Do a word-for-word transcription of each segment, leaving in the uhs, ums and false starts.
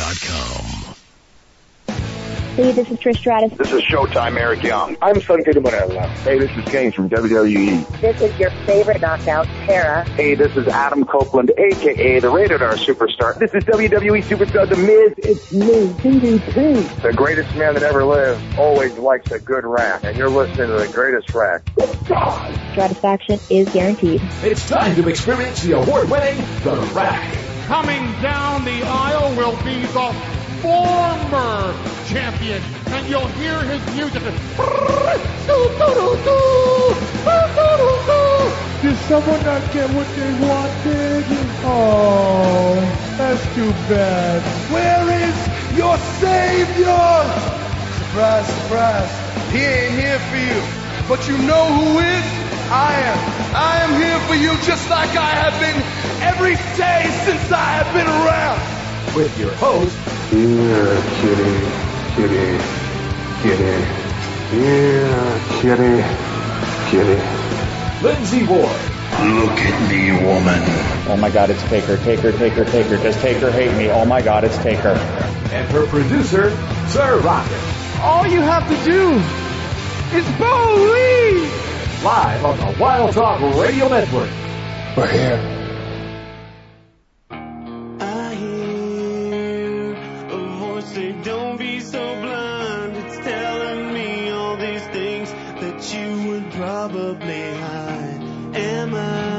dot com. Hey, this is Trish Stratus. This is Showtime Eric Young. I'm Son Peter Morella. Hey, this is Kane from W W E. This is your favorite knockout, Tara. Hey, this is Adam Copeland, a k a the Rated R Superstar. This is W W E Superstar The Miz. It's me, D D P. The greatest man that ever lived always likes a good rack, and you're listening to the greatest rack. Satisfaction is guaranteed. It's time to experience the award-winning The Rack. Coming down the aisle will be the former champion, and you'll hear his music. Did someone not get what they wanted? Oh, that's too bad. Where is your savior? Surprise, surprise. He ain't here for you. But you know who is? I am. I am here for you just like I have been every day since I have been around. With your host, Yeah, kitty, kitty, kitty. Yeah, kitty, kitty. Lindsay Ward. Look at me, woman. Oh my God, it's Taker, Taker, Taker, Taker. Does Taker hate me? Oh my God, it's Taker. And her producer, Sir Rocket. All you have to do is believe. Live on the Wild Talk Radio Network. We're here. Probably hide. Am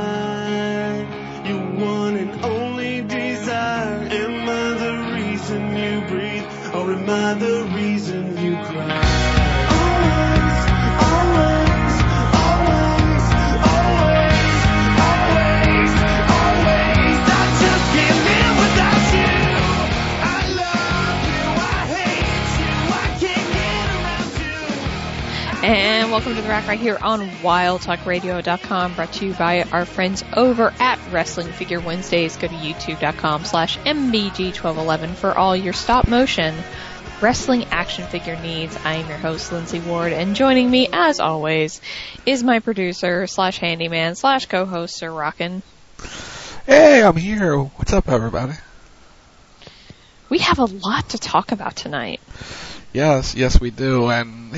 I your one and only desire? Am I the reason you breathe, or am I the reason you cry? Always, always, always, always, always, always. I just can't live without you. I love you, I hate you, I can't get around you. And welcome to The Rack right here on wild talk radio dot com, brought to you by our friends over at Wrestling Figure Wednesdays. Go to youtube dot com slash M B G twelve eleven for all your stop motion wrestling action figure needs. I am your host, Lindsay Ward, and joining me, as always, is my producer slash handyman slash co-host, Sir Rockin'. Hey, I'm here. What's up, everybody? We have a lot to talk about tonight. Yes, yes, we do, and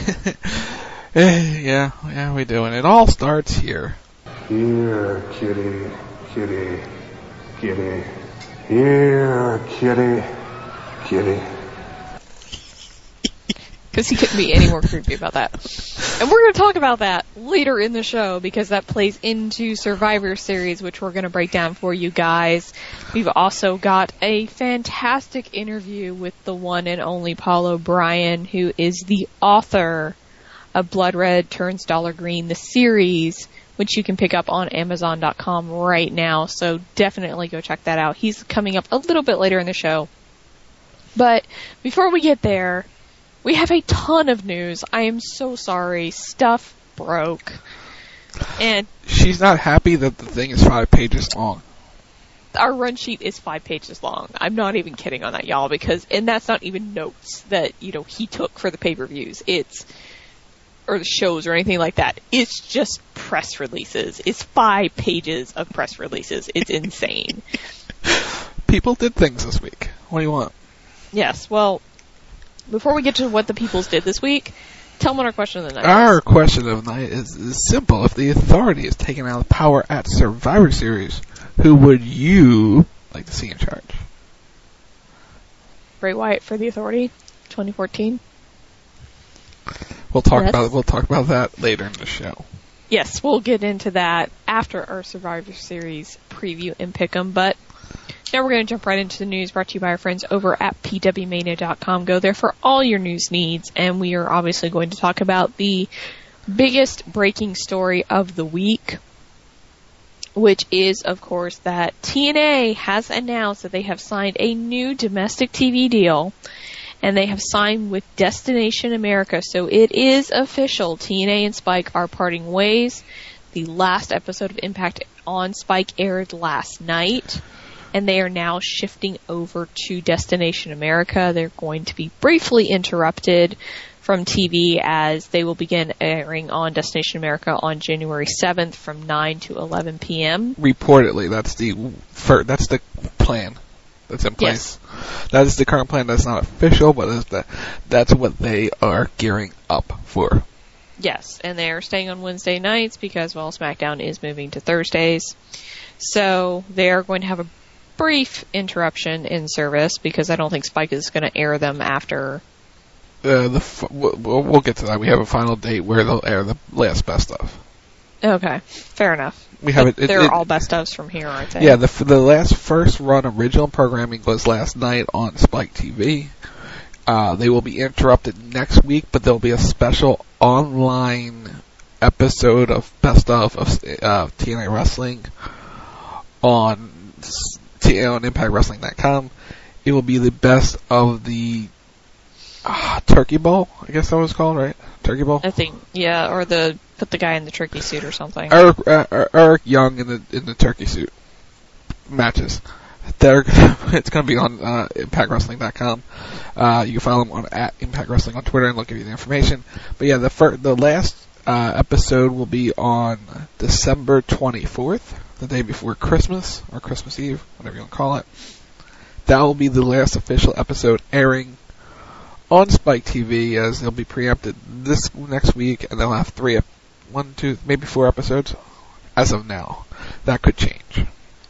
yeah, yeah, we do, and it all starts here. Here, kitty, kitty, kitty. Here, kitty, kitty. Because he couldn't be any more creepy about that. And we're going to talk about that later in the show, because that plays into Survivor Series, which we're going to break down for you guys. We've also got a fantastic interview with the one and only Paul O'Brien, who is the author of Blood Red Turns Dollar Green, the series, which you can pick up on amazon dot com right now. So definitely go check that out. He's coming up a little bit later in the show. But before we get there, we have a ton of news. I am so sorry. Stuff broke. And she's not happy that the thing is five pages long. Our run sheet is five pages long. I'm not even kidding on that, y'all, because, and that's not even notes that, you know, he took for the pay-per-views. It's, or the shows or anything like that. It's just press releases. It's five pages of press releases. It's insane. People did things this week. What do you want? Yes, well, before we get to what the peoples did this week, tell them what our question of the night Our is. question of the night is, is simple. If the Authority is taking out the power at Survivor Series, who would you like to see in charge? Bray Wyatt for the Authority, twenty fourteen. We'll talk yes. about we'll talk about that later in the show. Yes, we'll get into that after our Survivor Series preview and pick 'em, but now we're going to jump right into the news, brought to you by our friends over at P W Mania dot com. Go there for all your news needs, and we are obviously going to talk about the biggest breaking story of the week, which is, of course, that T N A has announced that they have signed a new domestic T V deal, and they have signed with Destination America. So it is official. T N A and Spike are parting ways. The last episode of Impact on Spike aired last night, and they are now shifting over to Destination America. They're going to be briefly interrupted from T V as they will begin airing on Destination America on January seventh from nine to eleven p.m. Reportedly, that's the for, that's the plan. that's in place. Yes. That is the current plan. That's not official, but is the, that's what they are gearing up for. Yes, and they're staying on Wednesday nights because, well, SmackDown is moving to Thursdays. So they are going to have a brief interruption in service because I don't think Spike is going to air them after. Uh, the f- we'll, we'll get to that. We have a final date where they'll air the last best of. Okay, fair enough. We have it, it, They're it, all best ofs from here, aren't they? Yeah, the the last first run original programming was last night on Spike T V. Uh, they will be interrupted next week, but there'll be a special online episode of Best of, of uh, T N A Wrestling on, T- on Impact Wrestling dot com. It will be the best of the uh, Turkey Bowl, I guess that was called, right? Turkey Bowl? I think, yeah, or the put the guy in the turkey suit or something. Eric, uh, Eric Young in the in the turkey suit matches. They're, it's going to be on uh, Impact Wrestling dot com. Uh, you can follow them on at Impact Wrestling on Twitter, and they'll give you the information. But yeah, the fir- the last uh, episode will be on December twenty-fourth, the day before Christmas, or Christmas Eve, whatever you want to call it. That will be the last official episode airing on Spike T V, as they'll be preempted this next week, and they'll have three, one, two, maybe four episodes as of now. That could change.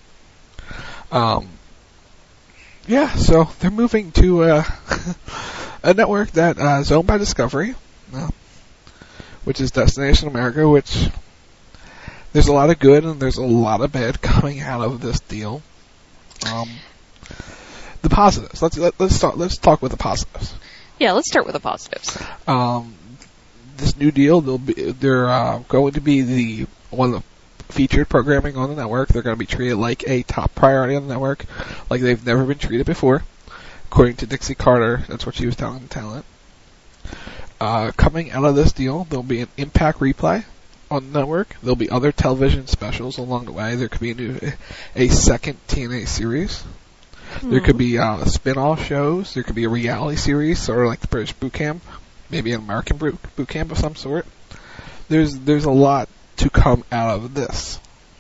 Um, yeah, so they're moving to uh, a network that uh, is owned by Discovery, uh, which is Destination America, which there's a lot of good and there's a lot of bad coming out of this deal. Um, the positives. Let's let, let's start. Let's talk with the positives. Yeah, let's start with the positives. Um, this new deal, they'll be they're uh, going to be the one of the featured programming on the network. They're going to be treated like a top priority on the network, like they've never been treated before. According to Dixie Carter, that's what she was telling the talent. Uh, coming out of this deal, there'll be an Impact replay on the network. There'll be other television specials along the way. There could be a new, a second T N A series. Mm. There could be uh, spin-off shows. There could be a reality series, sort of like the British Boot Camp, maybe an American boot, boot camp of some sort. There's there's a lot to come out of this.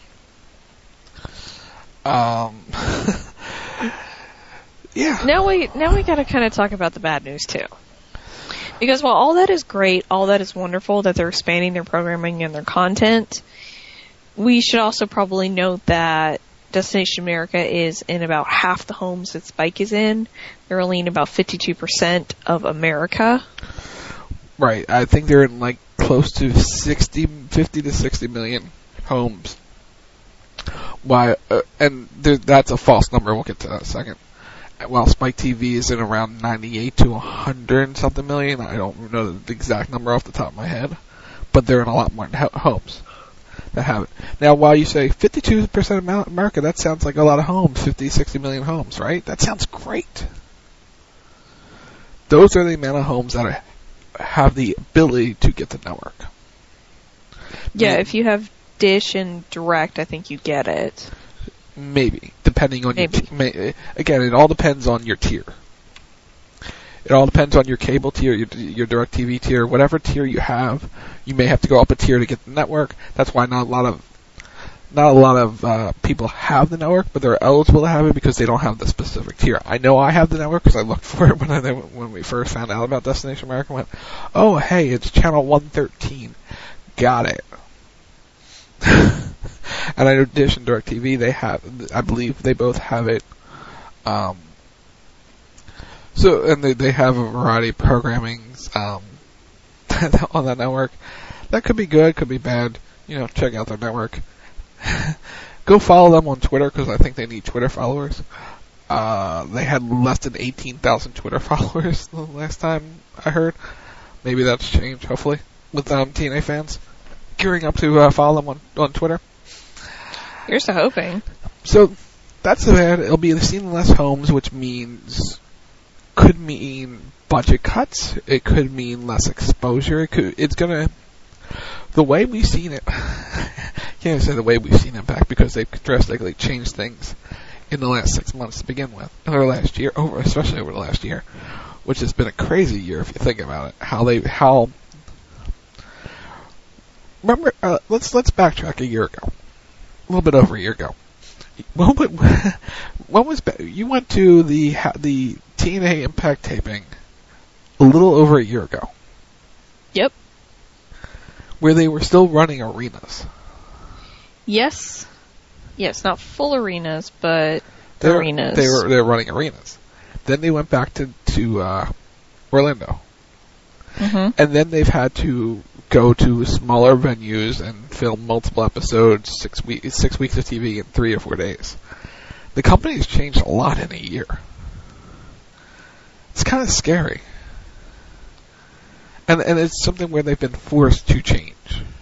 Um, yeah. Now we now we got to kind of talk about the bad news too, because while all that is great, all that is wonderful that they're expanding their programming and their content, we should also probably note that Destination America is in about half the homes that Spike is in. They're only in about fifty-two percent of America. Right. I think they're in like close to sixty, fifty to sixty million homes. Why? Uh, and there, that's a false number. We'll get to that in a second. While Spike T V is in around ninety-eight to one hundred something million, I don't know the exact number off the top of my head, but they're in a lot more ho- homes that have it. Now, while you say fifty-two percent of America, that sounds like a lot of homes, fifty, sixty million homes, right? That sounds great. Those are the amount of homes that are, have the ability to get the network. Yeah, maybe. If you have Dish and Direct, I think you get it. Maybe, depending on Maybe. your t- may, again, it all depends on your tier. It all depends on your cable tier, your, your Direct T V tier, whatever tier you have. You may have to go up a tier to get the network. That's why not a lot of not a lot of uh, people have the network, but they're eligible to have it because they don't have the specific tier. I know I have the network because I looked for it when I when we first found out about Destination America. I went, oh hey, it's channel one thirteen. Got it. And I know Dish and DirecTV, they have, I believe they both have it. Um, so, and they, they have a variety of programmings, um, on that network. That could be good, could be bad. You know, check out their network. Go follow them on Twitter, because I think they need Twitter followers. Uh, they had less than eighteen thousand Twitter followers the last time I heard. Maybe that's changed, hopefully, with, um, T N A fans gearing up to, uh, follow them on, on Twitter. Here's to hoping. So, that's bad. It'll be seen less homes, which means, could mean budget cuts. It could mean less exposure. It could, it's gonna, the way we've seen it, can't say the way we've seen Impact because they've drastically changed things in the last six months to begin with, or last year, over, especially over the last year, which has been a crazy year if you think about it. How they, how, remember, uh, let's, let's backtrack a year ago. A little bit over a year ago. When, when was you went to the the T N A Impact taping a little over a year ago? Yep. Where they were still running arenas. Yes. Yes, not full arenas, but they were, arenas. They were they were running arenas. Then they went back to to uh, Orlando, mm-hmm. and then they've had to go to smaller venues and film multiple episodes, six weeks, six weeks of T V in three or four days. The company's changed a lot in a year. It's kind of scary, and and it's something where they've been forced to change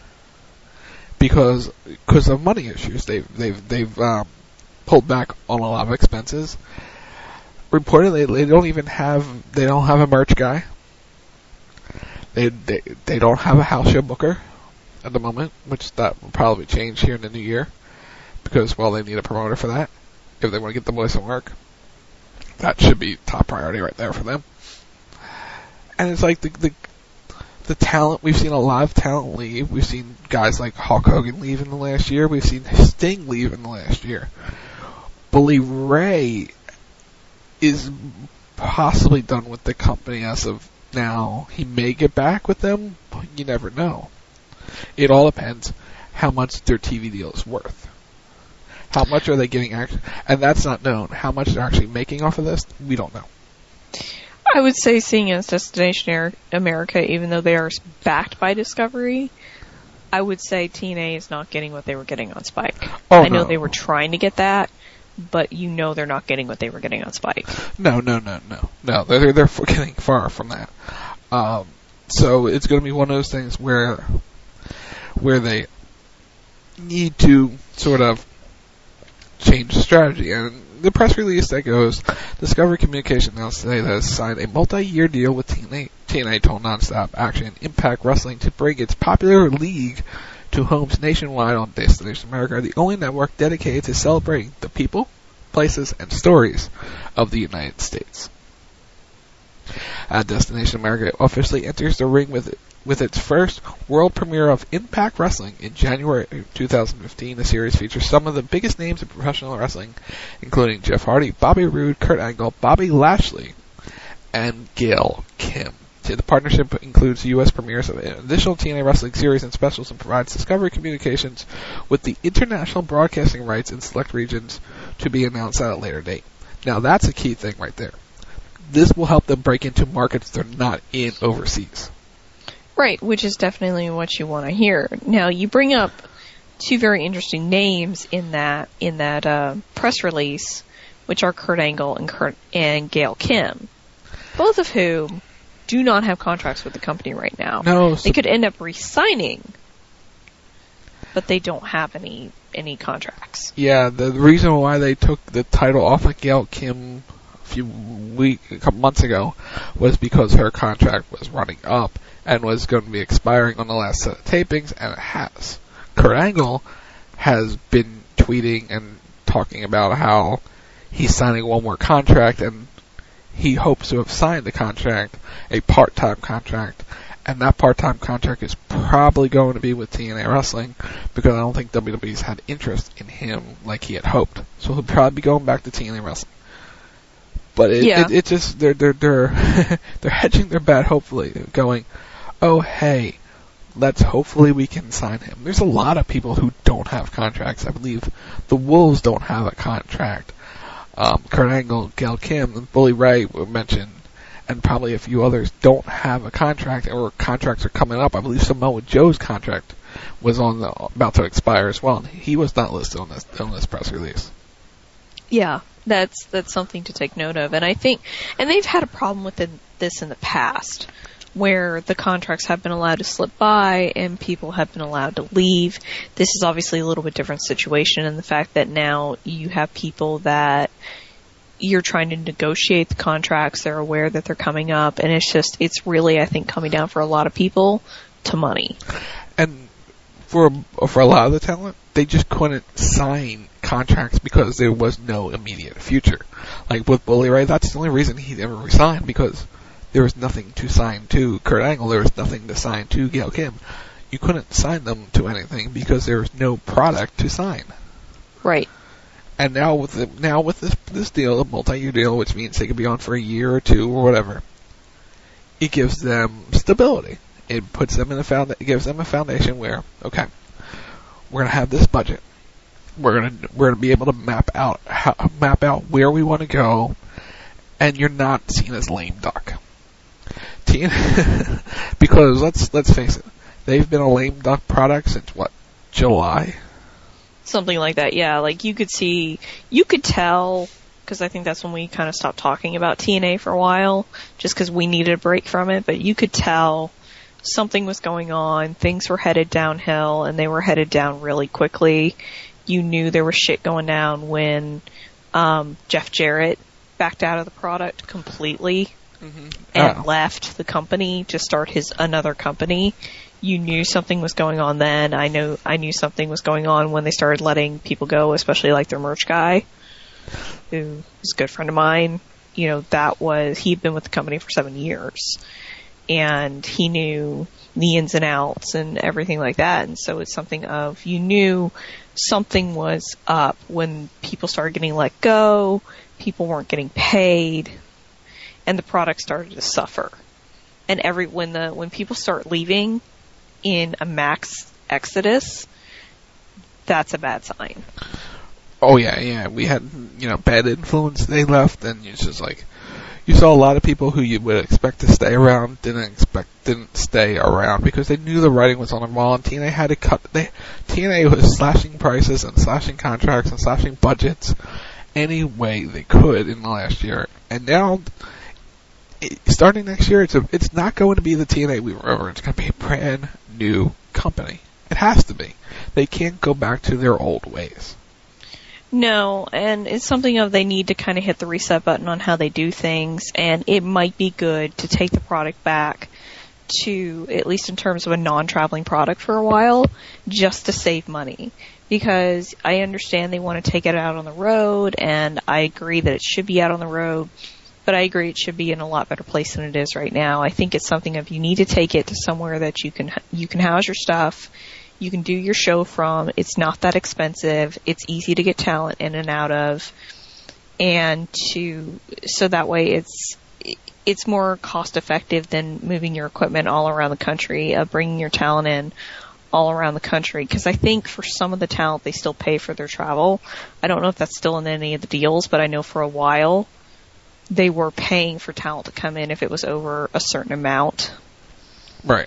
because because of money issues. They've they've they've um, pulled back on a lot of expenses. Reportedly, they don't even have they don't have a merch guy. They they they don't have a house show booker at the moment, which that will probably change here in the new year because well they need a promoter for that if they want to get the boys to work. That should be top priority right there for them. And it's like the the the talent we've seen a lot of talent leave. We've seen guys like Hulk Hogan leave in the last year. We've seen Sting leave in the last year. Bully Ray is possibly done with the company as of now. He may get back with them, but you never know. It all depends how much their T V deal is worth. How much are they getting act- and that's not known. How much they're actually making off of this, we don't know. I would say seeing as Destination America, even though they are backed by Discovery, I would say T N A is not getting what they were getting on Spike. Oh, I know no. they were trying to get that, but you know they're not getting what they were getting on Spike. No, no, no, no. No, they're, they're getting far from that. Um, so it's going to be one of those things where, where they need to sort of change the strategy. And the press release that goes, Discovery Communications announced today that it has signed a multi-year deal with T N A, T N A Total Nonstop Action Impact Wrestling to bring its popular league to homes nationwide on Destination America, the only network dedicated to celebrating the people, places, and stories of the United States. Uh, Destination America officially enters the ring with with its first world premiere of Impact Wrestling in January twenty fifteen. The series features some of the biggest names in professional wrestling, including Jeff Hardy, Bobby Roode, Kurt Angle, Bobby Lashley, and Gail Kim. The partnership includes U S premieres of additional T N A wrestling series and specials and provides Discovery Communications with the international broadcasting rights in select regions to be announced at a later date. Now that's a key thing right there. This will help them break into markets they're not in overseas. Right, which is definitely what you want to hear. Now you bring up two very interesting names in that in that uh, press release, which are Kurt Angle and Kurt and Gail Kim, both of whom do not have contracts with the company right now. No, so they could end up re-signing, but they don't have any any contracts. Yeah, the reason why they took the title off of Gail Kim a few week, a couple months ago, was because her contract was running up and was going to be expiring on the last set of tapings, and it has. Kurt Angle has been tweeting and talking about how he's signing one more contract, and he hopes to have signed a contract, a part-time contract, and that part-time contract is probably going to be with T N A Wrestling, because I don't think W W E's had interest in him like he had hoped. So he'll probably be going back to T N A Wrestling. But it, yeah. it, it just, they're, they're, they're, they're hedging their bet, hopefully, going, oh hey, let's hopefully we can sign him. There's a lot of people who don't have contracts. I believe the Wolves don't have a contract. Um, Kurt Angle, Gail Kim, and Bully Ray were mentioned, and probably a few others don't have a contract, or contracts are coming up. I believe Samoa Joe's contract was on the, about to expire as well, and he was not listed on this on this press release. Yeah, that's that's something to take note of, and I think, and they've had a problem with it, this in the past, where the contracts have been allowed to slip by and people have been allowed to leave. This is obviously a little bit different situation in the fact that now you have people that you're trying to negotiate the contracts. They're aware that they're coming up, and it's just, it's really, I think, coming down for a lot of people to money. And for for a lot of the talent, they just couldn't sign contracts because there was no immediate future. Like with Bully Ray, that's the only reason he ever resigned, because there was nothing to sign to Kurt Angle. There was nothing to sign to Gail Kim. You couldn't sign them to anything because there was no product to sign. Right. And now with the, now with this this deal, a multi-year deal, which means they could be on for a year or two or whatever, it gives them stability. It puts them in a found, it gives them a foundation where, okay, we're gonna have this budget. We're gonna we're gonna be able to map out how, map out where we want to go, and you're not seen as lame duck. T N A, because let's let's face it, they've been a lame duck product since what, July? Something like that, yeah. Like you could see, you could tell, because I think that's when we kind of stopped talking about T N A for a while, just because we needed a break from it. But you could tell something was going on. Things were headed downhill, and they were headed down really quickly. You knew there was shit going down when um, Jeff Jarrett backed out of the product completely mm-hmm. and oh. left the company to start his another company. You knew something was going on then. I know I knew something was going on when they started letting people go, especially like their merch guy, who is a good friend of mine. You know, that was, he'd been with the company for seven years. And he knew the ins and outs and everything like that. And so it's something of, you knew something was up when people started getting let go, people weren't getting paid, and the product started to suffer. And every, when the, when people start leaving in a max exodus, that's a bad sign. Oh yeah, yeah. We had, you know, bad influence. They left, and it's just like, you saw a lot of people who you would expect to stay around didn't expect didn't stay around because they knew the writing was on the wall, and T N A had to cut. They T N A was slashing prices and slashing contracts and slashing budgets any way they could in the last year, and now, it, starting next year, it's a, it's not going to be the T N A we remember. It's going to be a brand new company. It has to be. They can't go back to their old ways. No, and it's something of they need to kind of hit the reset button on how they do things, and it might be good to take the product back to, at least in terms of a non-traveling product for a while, just to save money. Because I understand they want to take it out on the road, and I agree that it should be out on the road, but I agree it should be in a lot better place than it is right now. I think it's something of you need to take it to somewhere that you can you can house your stuff, you can do your show from. It's not that expensive. It's easy to get talent in and out of, and to so that way it's it's more cost effective than moving your equipment all around the country, uh, bringing your talent in all around the country. Because I think for some of the talent they still pay for their travel. I don't know if that's still in any of the deals, but I know for a while they were paying for talent to come in if it was over a certain amount. Right.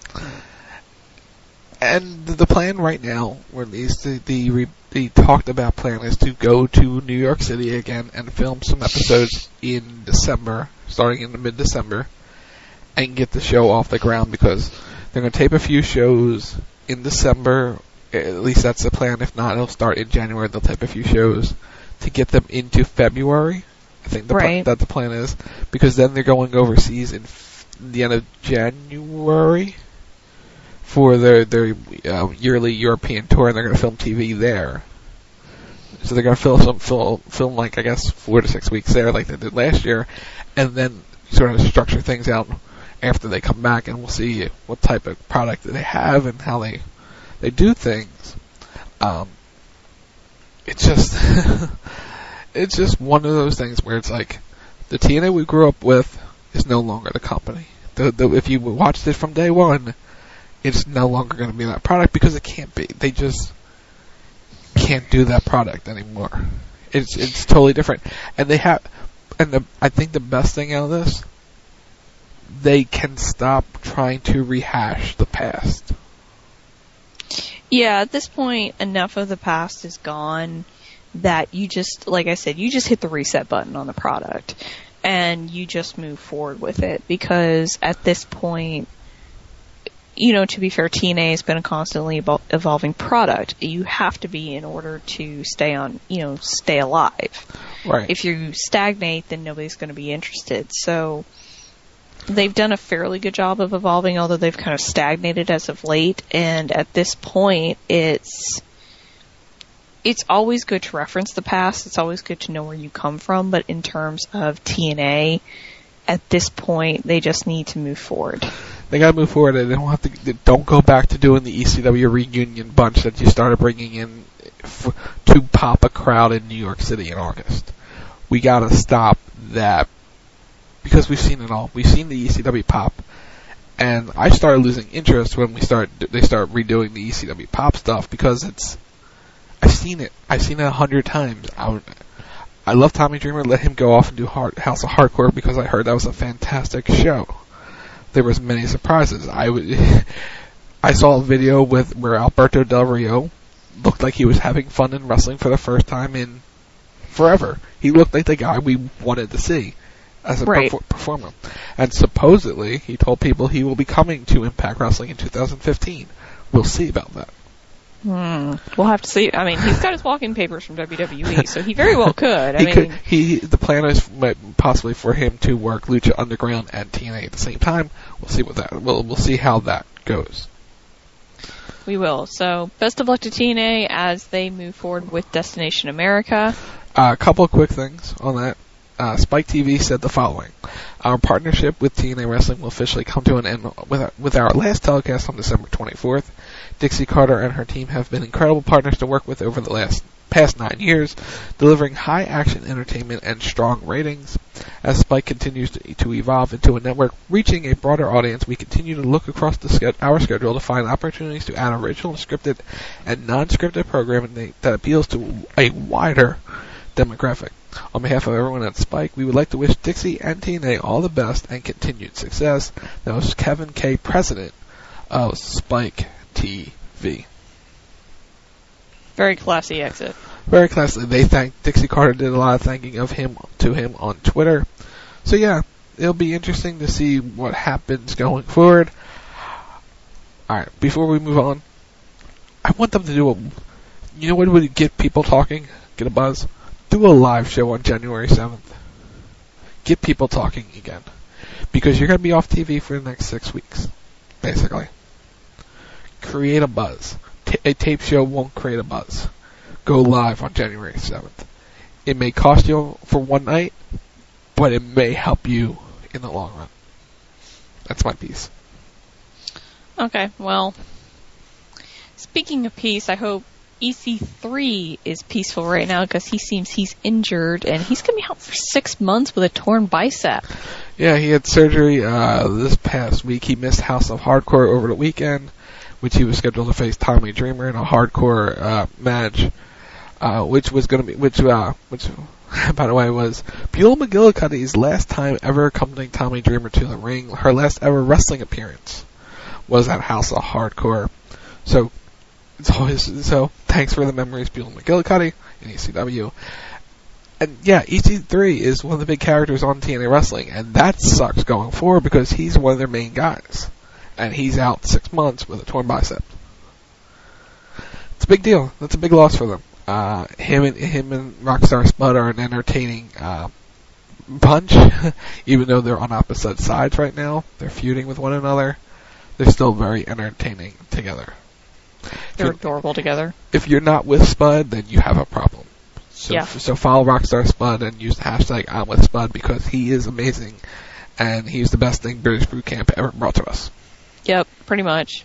And the plan right now, or at least the, the the talked about plan, is to go to New York City again and film some episodes in December, starting in the mid-December, and get the show off the ground, because they're going to tape a few shows in December. At least that's the plan. If not, it'll start in January. They'll tape a few shows to get them into February. I think the right. pl- that the plan is, because then they're going overseas in f- the end of January for their their uh, yearly European tour, and they're going to film T V there. So they're going to film some film, film like I guess four to six weeks there, like they did last year, and then sort of structure things out after they come back, and we'll see what type of product that they have and how they they do things. Um, it's just it's just one of those things where it's like the T N A we grew up with is no longer the company. The, the, if you watched it from day one, it's no longer going to be that product, because it can't be. They just can't do that product anymore. It's it's totally different. And they have, and the, I think the best thing out of this, they can stop trying to rehash the past. Yeah, at this point, enough of the past is gone that you just, like I said, you just hit the reset button on the product and you just move forward with it, because at this point, you know, to be fair, T N A has been a constantly evol- evolving product. You have to be in order to stay on, you know, stay alive. Right. If you stagnate, then nobody's going to be interested. So they've done a fairly good job of evolving, although they've kind of stagnated as of late. And at this point, it's it's always good to reference the past. It's always good to know where you come from. But in terms of T N A at this point, they just need to move forward. They gotta move forward, and they don't have to. They don't go back to doing the E C W reunion bunch that you started bringing in f- to pop a crowd in New York City in August. We gotta stop that because we've seen it all. We've seen the E C W pop, and I started losing interest when we start. They start redoing the E C W pop stuff because it's. I've seen it. I've seen it a hundred times. I, I love Tommy Dreamer. Let him go off and do hard, House of Hardcore because I heard that was a fantastic show. There was many surprises. I w- I saw a video with where Alberto Del Rio looked like he was having fun in wrestling for the first time in forever. He looked like the guy we wanted to see as a right. perfor- performer. And supposedly, he told people he will be coming to Impact Wrestling in two thousand fifteen. We'll see about that. Hmm. We'll have to see. I mean, he's got his walking papers from W W E, so he very well could. I he mean, could, he the plan is possibly for him to work Lucha Underground and T N A at the same time. We'll see what that. We'll we'll see how that goes. We will. So, best of luck to T N A as they move forward with Destination America. Uh, a couple of quick things on that. Uh, Spike T V said the following: our partnership with T N A Wrestling will officially come to an end with our, with our last telecast on December twenty-fourth. Dixie Carter and her team have been incredible partners to work with over the last past nine years, delivering high-action entertainment and strong ratings. As Spike continues to, to evolve into a network reaching a broader audience, we continue to look across the ske- our schedule to find opportunities to add original scripted and non-scripted programming that appeals to a wider demographic. On behalf of everyone at Spike, we would like to wish Dixie and T N A all the best and continued success. That was Kevin K., president of Spike T V. Very classy exit. Very classy. They thanked Dixie Carter did a lot of thanking of him to him on Twitter. So yeah, it'll be interesting to see what happens going forward. Alright, before we move on, I want them to do a, you know what would get people talking, get a buzz? Do a live show on January seventh. Get people talking again. Because you're going to be off T V for the next six weeks, basically. Create a buzz. T- a tape show won't create a buzz. Go live on January seventh. It may cost you for one night, but it may help you in the long run. That's my piece. Okay, well, speaking of peace, I hope E C three is peaceful right now because he seems he's injured and he's going to be out for six months with a torn bicep. Yeah, he had surgery uh, this past week. He missed House of Hardcore over the weekend, which he was scheduled to face Tommy Dreamer in a hardcore uh, match, uh, which was going to be, which, uh, which, by the way, was Beulah McGillicuddy's last time ever accompanying Tommy Dreamer to the ring. Her last ever wrestling appearance was at House of Hardcore. So, it's always, so thanks for the memories, Beulah McGillicuddy in E C W. And yeah, E C three is one of the big characters on T N A Wrestling, and that sucks going forward because he's one of their main guys. And he's out six months with a torn bicep. It's a big deal. That's a big loss for them. Uh, him and him and Rockstar Spud are an entertaining uh, bunch, even though they're on opposite sides right now. They're feuding with one another. They're still very entertaining together. They're adorable together. If you're not with Spud, then you have a problem. So, yeah. so follow Rockstar Spud and use the hashtag I'm with Spud because he is amazing, and he's the best thing British Boot Camp ever brought to us. Yep, pretty much.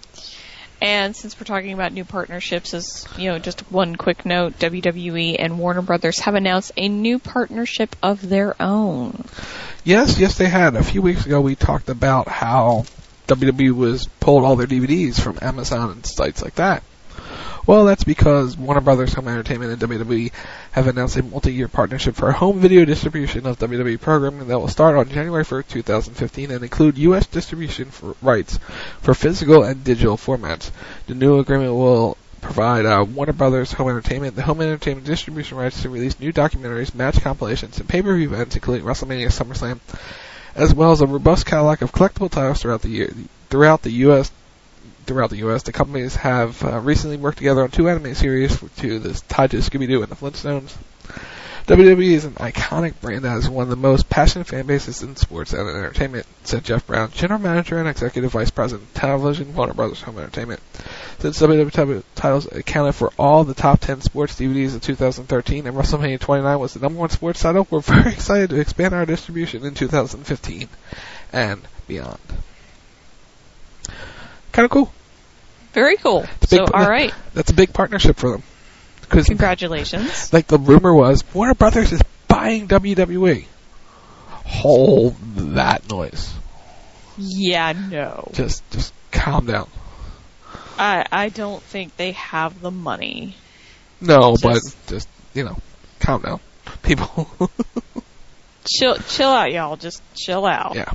And since we're talking about new partnerships, as you know, just one quick note: W W E and Warner Brothers have announced a new partnership of their own. Yes, yes, they had. A few weeks ago, we talked about how W W E was pulled all their D V Ds from Amazon and sites like that. Well, that's because Warner Brothers Home Entertainment and W W E have announced a multi-year partnership for home video distribution of W W E programming that will start on January first, twenty fifteen, and include U S distribution for rights for physical and digital formats. The new agreement will provide uh, Warner Brothers Home Entertainment the home entertainment distribution rights to release new documentaries, match compilations, and pay-per-view events, including WrestleMania, SummerSlam, as well as a robust catalog of collectible titles throughout the year, throughout the U S Throughout the U S, the companies have uh, recently worked together on two anime series for, to this tied to Scooby-Doo and the Flintstones. W W E is an iconic brand that has one of the most passionate fan bases in sports and entertainment, said Jeff Brown, General Manager and Executive Vice President, Television, Warner Brothers Home Entertainment. Since W W E titles accounted for all the top ten sports D V Ds in two thousand thirteen and WrestleMania twenty-nine was the number one sports title, we're very excited to expand our distribution in two thousand fifteen and beyond. Kind of cool. Very cool. So, all right. That's a big partnership for them. Congratulations. Like the rumor was, Warner Brothers is buying W W E. Hold that noise. Yeah, no. Just, just calm down. I, I don't think they have the money. No, just, but just, you know, calm down. People. chill, chill out, y'all. Just chill out. Yeah.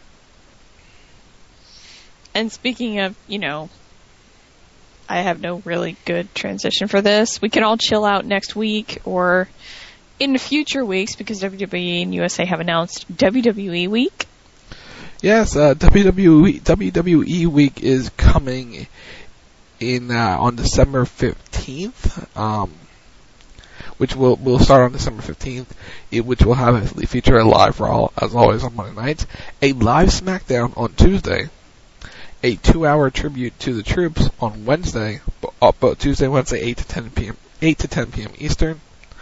And speaking of, you know, I have no really good transition for this. We can all chill out next week or in future weeks because W W E and U S A have announced W W E Week. Yes, uh, W W E, W W E Week is coming in uh, on December fifteenth, um, which will will start on December fifteenth, it, which will have a, feature a live Raw, as always, on Monday nights, a live SmackDown on Tuesday, a two-hour tribute to the troops on Wednesday, both Tuesday, Wednesday, eight to ten p.m. eight to ten p.m. Eastern.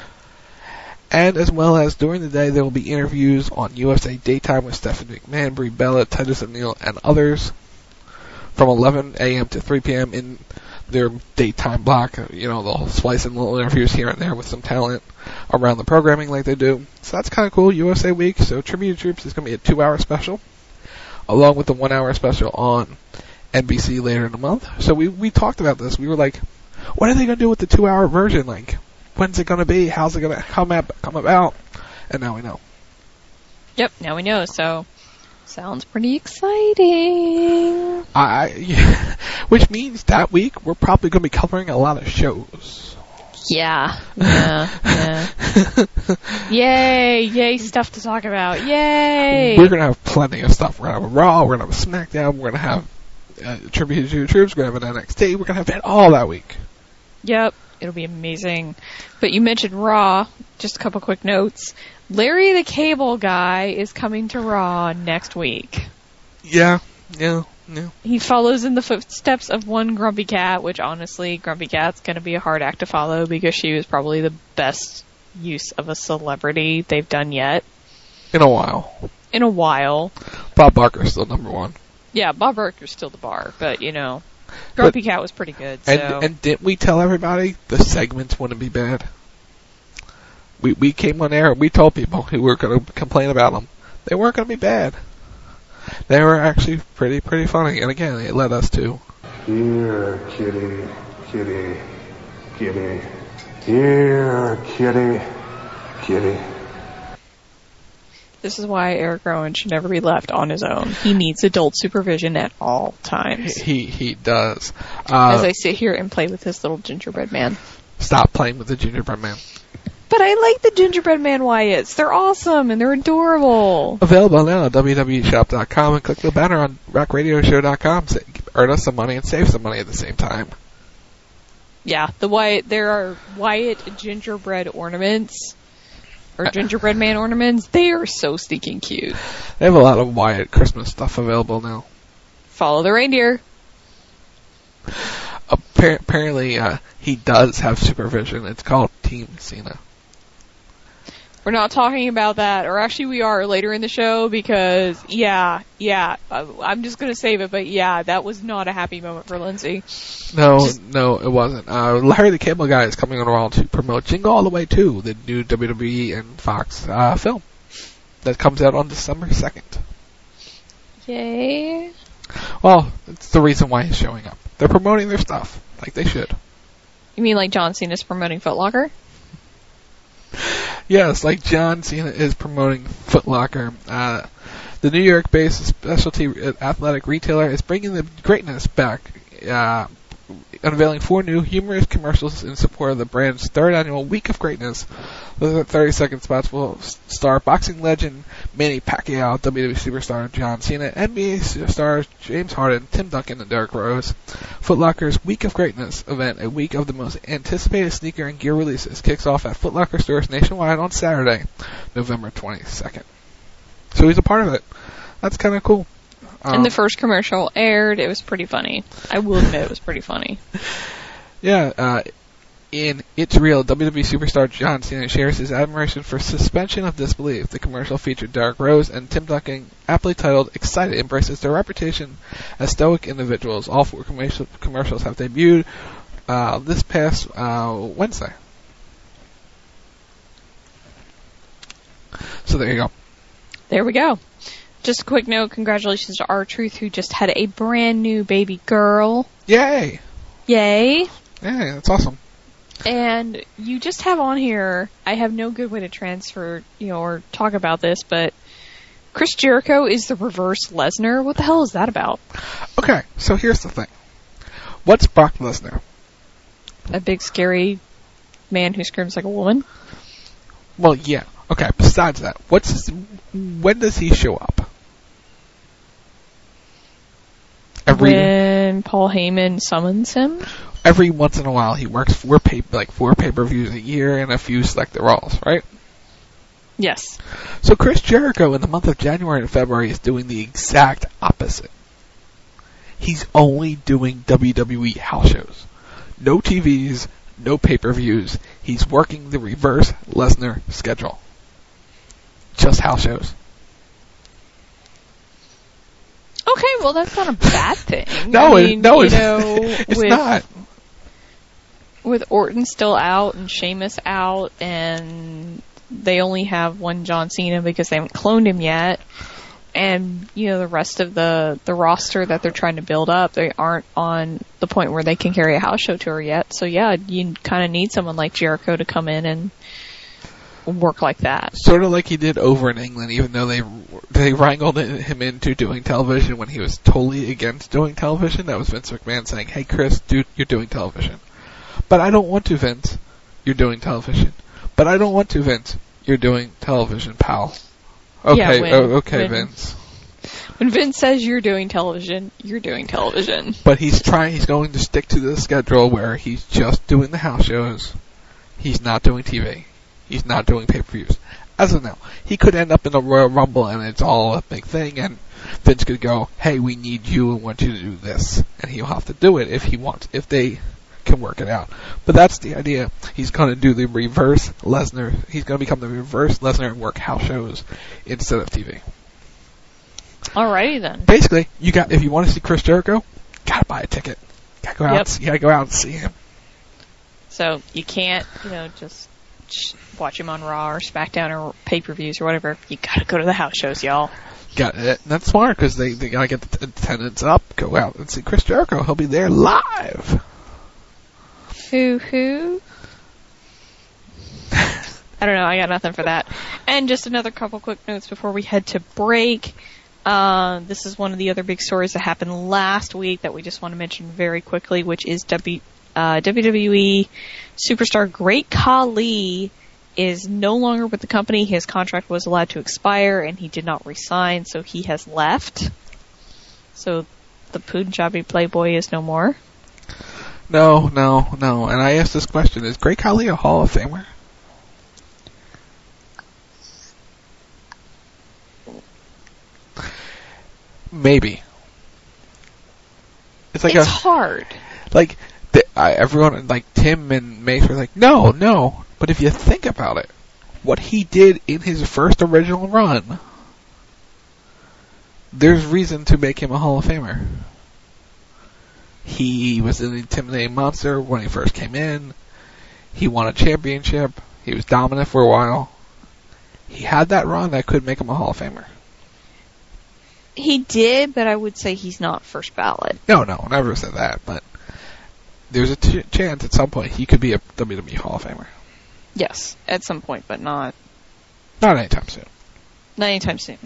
And as well as during the day, there will be interviews on U S A Daytime with Stephanie McMahon, Brie Bella, Titus O'Neil, and others from eleven a.m. to three p.m. in their daytime block. You know, they'll splice in little interviews here and there with some talent around the programming like they do. So that's kind of cool, U S A Week. So Tribute to Troops is going to be a two-hour special, along with the one-hour special on N B C later in the month. So we, we talked about this. We were like, what are they going to do with the two-hour version? Like, when's it going to be? How's it going to come, up, come about? And now we know. Yep, now we know. So, sounds pretty exciting. I, yeah, which means that week we're probably going to be covering a lot of shows. Yeah, yeah, yeah. Yay, yay, stuff to talk about. Yay! We're going to have plenty of stuff. We're going to have a Raw, we're going to have a SmackDown, we're going to have uh, Tribute to the Troops, we're going to have an N X T, we're going to have it all that week. Yep, it'll be amazing. But you mentioned Raw, just a couple quick notes. Larry the Cable Guy is coming to Raw next week. Yeah, yeah. Yeah. He follows in the footsteps of one Grumpy Cat, which honestly, Grumpy Cat's going to be a hard act to follow because she was probably the best use of a celebrity they've done yet. In a while. In a while. Bob Barker's still number one. Yeah, Bob Barker's still the bar, but you know, Grumpy but, Cat was pretty good. So. And, and didn't we tell everybody the segments wouldn't be bad? We we came on air and we told people who were going to complain about them. They weren't going to be bad. They were actually pretty, pretty funny. And again, it led us to... Here, kitty, kitty, kitty. Here, kitty, kitty. This is why Eric Rowan should never be left on his own. He needs adult supervision at all times. He he does. Uh, As I sit here and play with this little gingerbread man. Stop playing with the gingerbread man. But I like the Gingerbread Man Wyatts. They're awesome and they're adorable. Available now at W W E shop dot com and click the banner on rock radio show dot com. Earn us some money and save some money at the same time. Yeah, the Wyatt, there are Wyatt gingerbread ornaments, or gingerbread man ornaments. They are so stinking cute. They have a lot of Wyatt Christmas stuff available now. Follow the reindeer. Appar- apparently, uh, he does have supervision. It's called Team Cena. We're not talking about that, or actually we are later in the show because, yeah, yeah, I'm just going to save it, but yeah, that was not a happy moment for Lindsay. No, just, no, it wasn't. Uh, Larry the Cable Guy is coming on Raw to promote Jingle All the Way two, the new W W E and Fox uh, film that comes out on December second. Yay. Well, it's the reason why he's showing up. They're promoting their stuff, like they should. You mean like John Cena's promoting Foot Locker? Yes, like John Cena is promoting Foot Locker. Uh, the New York-based specialty athletic retailer is bringing the greatness back, uh, unveiling four new humorous commercials in support of the brand's third annual Week of Greatness. The thirty-second spots will star boxing legend Manny Pacquiao, W W E superstar John Cena, N B A stars James Harden, Tim Duncan, and Derrick Rose. Foot Locker's Week of Greatness event, a week of the most anticipated sneaker and gear releases, kicks off at Foot Locker stores nationwide on Saturday, November twenty-second. So he's a part of it. That's kind of cool. Um, and the first commercial aired. It was pretty funny. I will admit it was pretty funny. Yeah, uh, in It's Real, W W E superstar John Cena shares his admiration for suspension of disbelief. The commercial featured Derrick Rose and Tim Duncan, aptly titled Excited, embraces their reputation as stoic individuals. All four commercial commercials have debuted uh, this past uh, Wednesday. So there you go. There we go. Just a quick note, congratulations to R-Truth, who just had a brand new baby girl. Yay! Yay! Yay, that's awesome. And you just have on here, I have no good way to transfer, you know, or talk about this, but Chris Jericho is the reverse Lesnar. What the hell is that about? Okay, so here's the thing. What's Brock Lesnar? A big, scary man who screams like a woman? Well, yeah. Okay, besides that, what's his, when does he show up? Every, when Paul Heyman summons him? Every once in a while, he works four pay, like four pay-per-views a year and a few selected Raws, right? Yes. So Chris Jericho in the month of January and February is doing the exact opposite. He's only doing W W E house shows. No T Vs, no pay-per-views. He's working the reverse Lesnar schedule. Just house shows. Okay, well that's not a bad thing. no, I mean, it, no, you it's, know, it's with, not. With Orton still out and Sheamus out, and they only have one John Cena because they haven't cloned him yet, and you know the rest of the the roster that they're trying to build up, they aren't on the point where they can carry a house show tour yet. So yeah, you kind of need someone like Jericho to come in and work like that. Sort of like he did over in England, even though they they wrangled him into doing television when he was totally against doing television. That was Vince McMahon saying, "Hey Chris, dude, you're doing television." But I don't want to, Vince. You're doing television. But I don't want to, Vince. You're doing television, pal. Okay, yeah, when, oh, okay, when, Vince. When Vince says you're doing television, you're doing television. But he's trying, he's going to stick to the schedule where he's just doing the house shows. He's not doing T V. He's not doing pay-per-views. As of now, he could end up in a Royal Rumble and it's all a big thing, and Vince could go, "Hey, we need you and want you to do this," and he'll have to do it if he wants, if they can work it out. But that's the idea. He's going to do the reverse Lesnar. He's going to become the reverse Lesnar and work house shows instead of T V. Alrighty then. Basically, you got if you want to see Chris Jericho, gotta buy a ticket. Gotta go out. Yep. And see, you gotta go out and see him. So you can't, you know, just watch him on Raw or SmackDown or pay-per-views or whatever. You gotta go to the house shows, y'all. Got it. And that's smart because they they gotta get the attendance up. Go out and see Chris Jericho. He'll be there live. Hoo hoo. I don't know. I got nothing for that. And just another couple quick notes before we head to break. Uh, this is one of the other big stories that happened last week that we just want to mention very quickly, which is W, uh, W W E superstar Great Khali is no longer with the company. His contract was allowed to expire, and he did not resign, so he has left. So the Punjabi Playboy is no more. No, no, no. And I asked this question: is Great Khali a Hall of Famer? Maybe. It's like it's a, hard. Like the, I, everyone, like Tim and Mace were like, no, no. But if you think about it, what he did in his first original run, there's reason to make him a Hall of Famer. He was an intimidating monster when he first came in. He won a championship. He was dominant for a while. He had that run that could make him a Hall of Famer. He did, but I would say he's not first ballot. No, no, never said that. But there's a t- chance at some point he could be a W W E Hall of Famer. Yes, at some point, but not not anytime soon. Not anytime soon.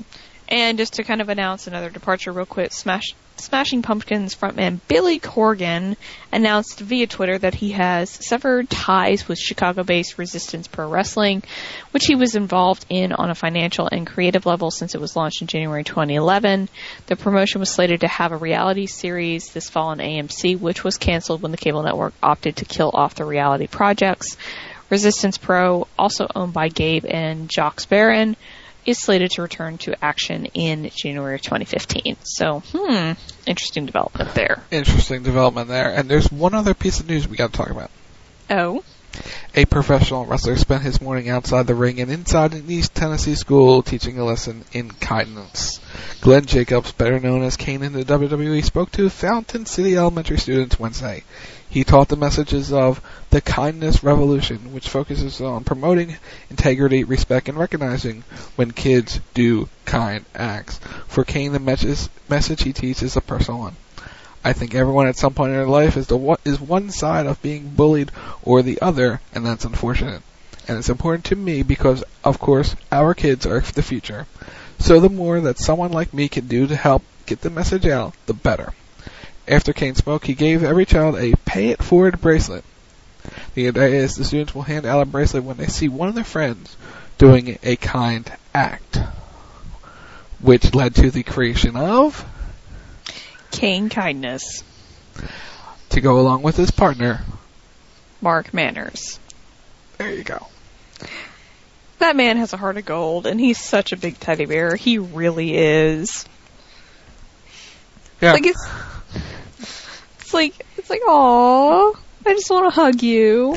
And just to kind of announce another departure real quick, Smash, Smashing Pumpkins frontman Billy Corgan announced via Twitter that he has severed ties with Chicago-based Resistance Pro Wrestling, which he was involved in on a financial and creative level since it was launched in January twenty eleven. The promotion was slated to have a reality series this fall on A M C, which was canceled when the cable network opted to kill off the reality projects. Resistance Pro, also owned by Gabe and Jacques Barron, is slated to return to action in January of twenty fifteen. So, hmm, interesting development there. Interesting development there. And there's one other piece of news we got to talk about. Oh? A professional wrestler spent his morning outside the ring and inside an East Tennessee school teaching a lesson in kindness. Glenn Jacobs, better known as Kane in the W W E, spoke to Fountain City Elementary students Wednesday. He taught the messages of the Kindness Revolution, which focuses on promoting integrity, respect, and recognizing when kids do kind acts. For Kane, the message, message he teaches is a personal one. I think everyone at some point in their life is the is one side of being bullied or the other, and that's unfortunate. And it's important to me because, of course, our kids are the future. So the more that someone like me can do to help get the message out, the better. After Kane spoke, he gave every child a Pay It Forward bracelet. The idea is the students will hand out a bracelet when they see one of their friends doing a kind act, which led to the creation of Kane Kindness, to go along with his partner, Mark Manners. There you go. That man has a heart of gold, and he's such a big teddy bear. He really is. Yeah. Like it's, it's like, it's like, aww, I just want to hug you.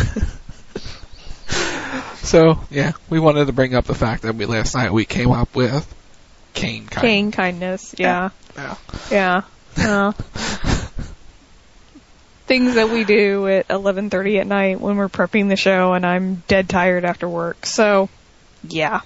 So, yeah, we wanted to bring up the fact that we last night we came up with Kane Kindness. Kane Kindness, yeah. Yeah. Yeah. Yeah. Things that we do at eleven thirty at night when we're prepping the show and I'm dead tired after work. So, yeah.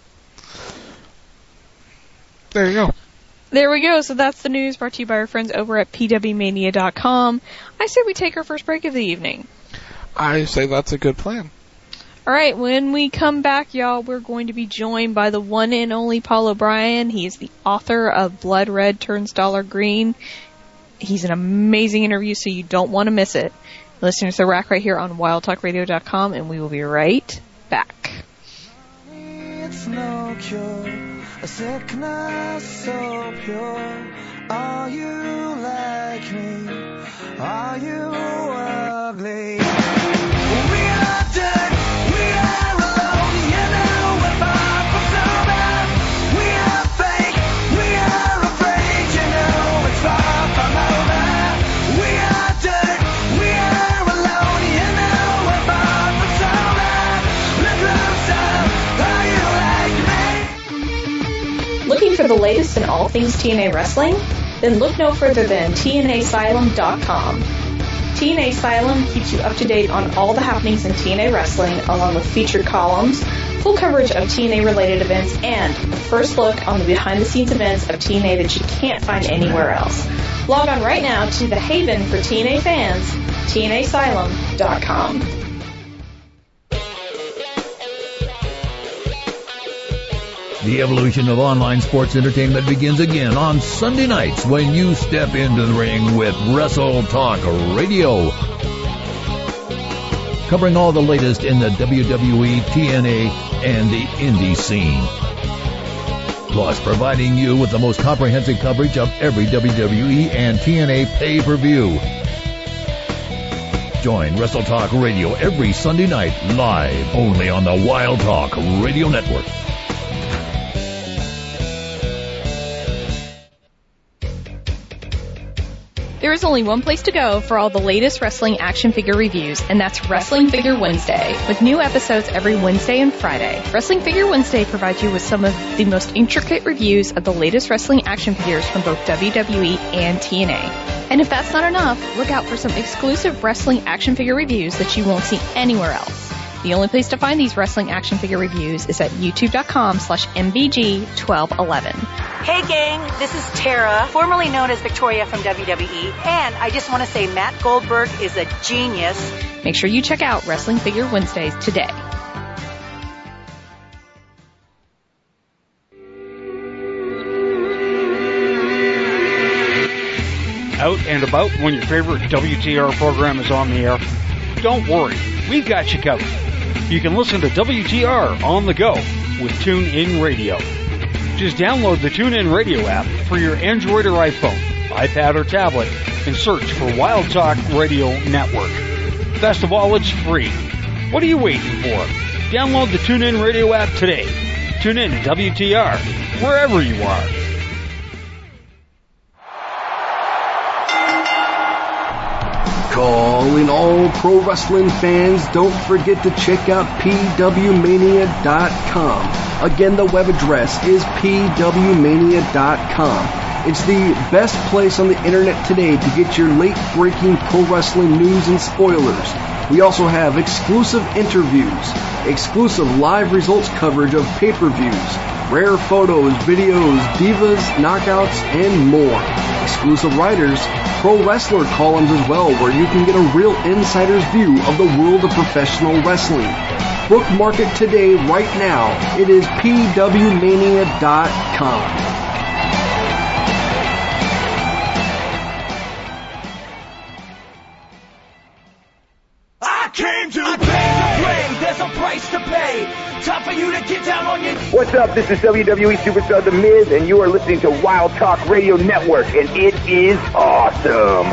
There you go. There we go. So that's the news brought to you by our friends over at P W Mania dot com. I say we take our first break of the evening. I say that's a good plan. All right, when we come back, y'all, we're going to be joined by the one and only Paul O'Brien. He is the author of Blood Red Turns Dollar Green. He's an amazing interview, so you don't want to miss it. Listen to The Rack right here on wild talk radio dot com, and we will be right back. It's no cure, a sickness so pure. Are you like me? Are you ugly? We are dead. We are alone, you know we're far from sober. We are fake, we are afraid, you know it's far from over. We are dirt, we are alone, you know we're far from sober. Let loose up, are you like me? Looking for the latest in all things T N A wrestling? Then look no further than T N A Asylum dot com. T N A Asylum keeps you up to date on all the happenings in T N A wrestling, along with featured columns, full coverage of T N A related events, and a first look on the behind the scenes events of T N A that you can't find anywhere else. Log on right now to the haven for T N A fans, T N A Asylum dot com. The evolution of online sports entertainment begins again on Sunday nights when you step into the ring with Wrestle Talk Radio. Covering all the latest in the W W E, T N A, and the indie scene. Plus, providing you with the most comprehensive coverage of every W W E and T N A pay-per-view. Join Wrestle Talk Radio every Sunday night live only on the Wild Talk Radio Network. There is only one place to go for all the latest wrestling action figure reviews, and that's Wrestling Figure Wednesday, with new episodes every Wednesday and Friday. Wrestling Figure Wednesday provides you with some of the most intricate reviews of the latest wrestling action figures from both W W E and T N A. And if that's not enough, look out for some exclusive wrestling action figure reviews that you won't see anywhere else. The only place to find these wrestling action figure reviews is at youtube.com slash mbg1211. Hey gang, this is Tara, formerly known as Victoria from W W E, and I just want to say Matt Goldberg is a genius. Make sure you check out Wrestling Figure Wednesdays today. out and about when your favorite W T R program is on the air? Don't worry, we've got you covered. You can listen to W T R on the go with TuneIn Radio. Just download the TuneIn Radio app for your Android or iPhone, iPad or tablet, and search for Wild Talk Radio Network. Best of all, it's free. What are you waiting for? Download the TuneIn Radio app today. Tune in to W T R, wherever you are. Calling all pro wrestling fans, don't forget to check out P W Mania dot com. Again, the web address is P W Mania dot com. It's the best place on the internet today to get your late-breaking pro wrestling news and spoilers. We also have exclusive interviews, exclusive live results coverage of pay-per-views, rare photos, videos, divas, knockouts, and more. Exclusive writers, pro wrestler columns as well, where you can get a real insider's view of the world of professional wrestling. Bookmark it today, right now. It is P W Mania dot com. Came to I came to play, there's a price to pay. Time for you to get down on your... What's up? This is W W E Superstar The Miz, and you are listening to Wild Talk Radio Network, and it is awesome.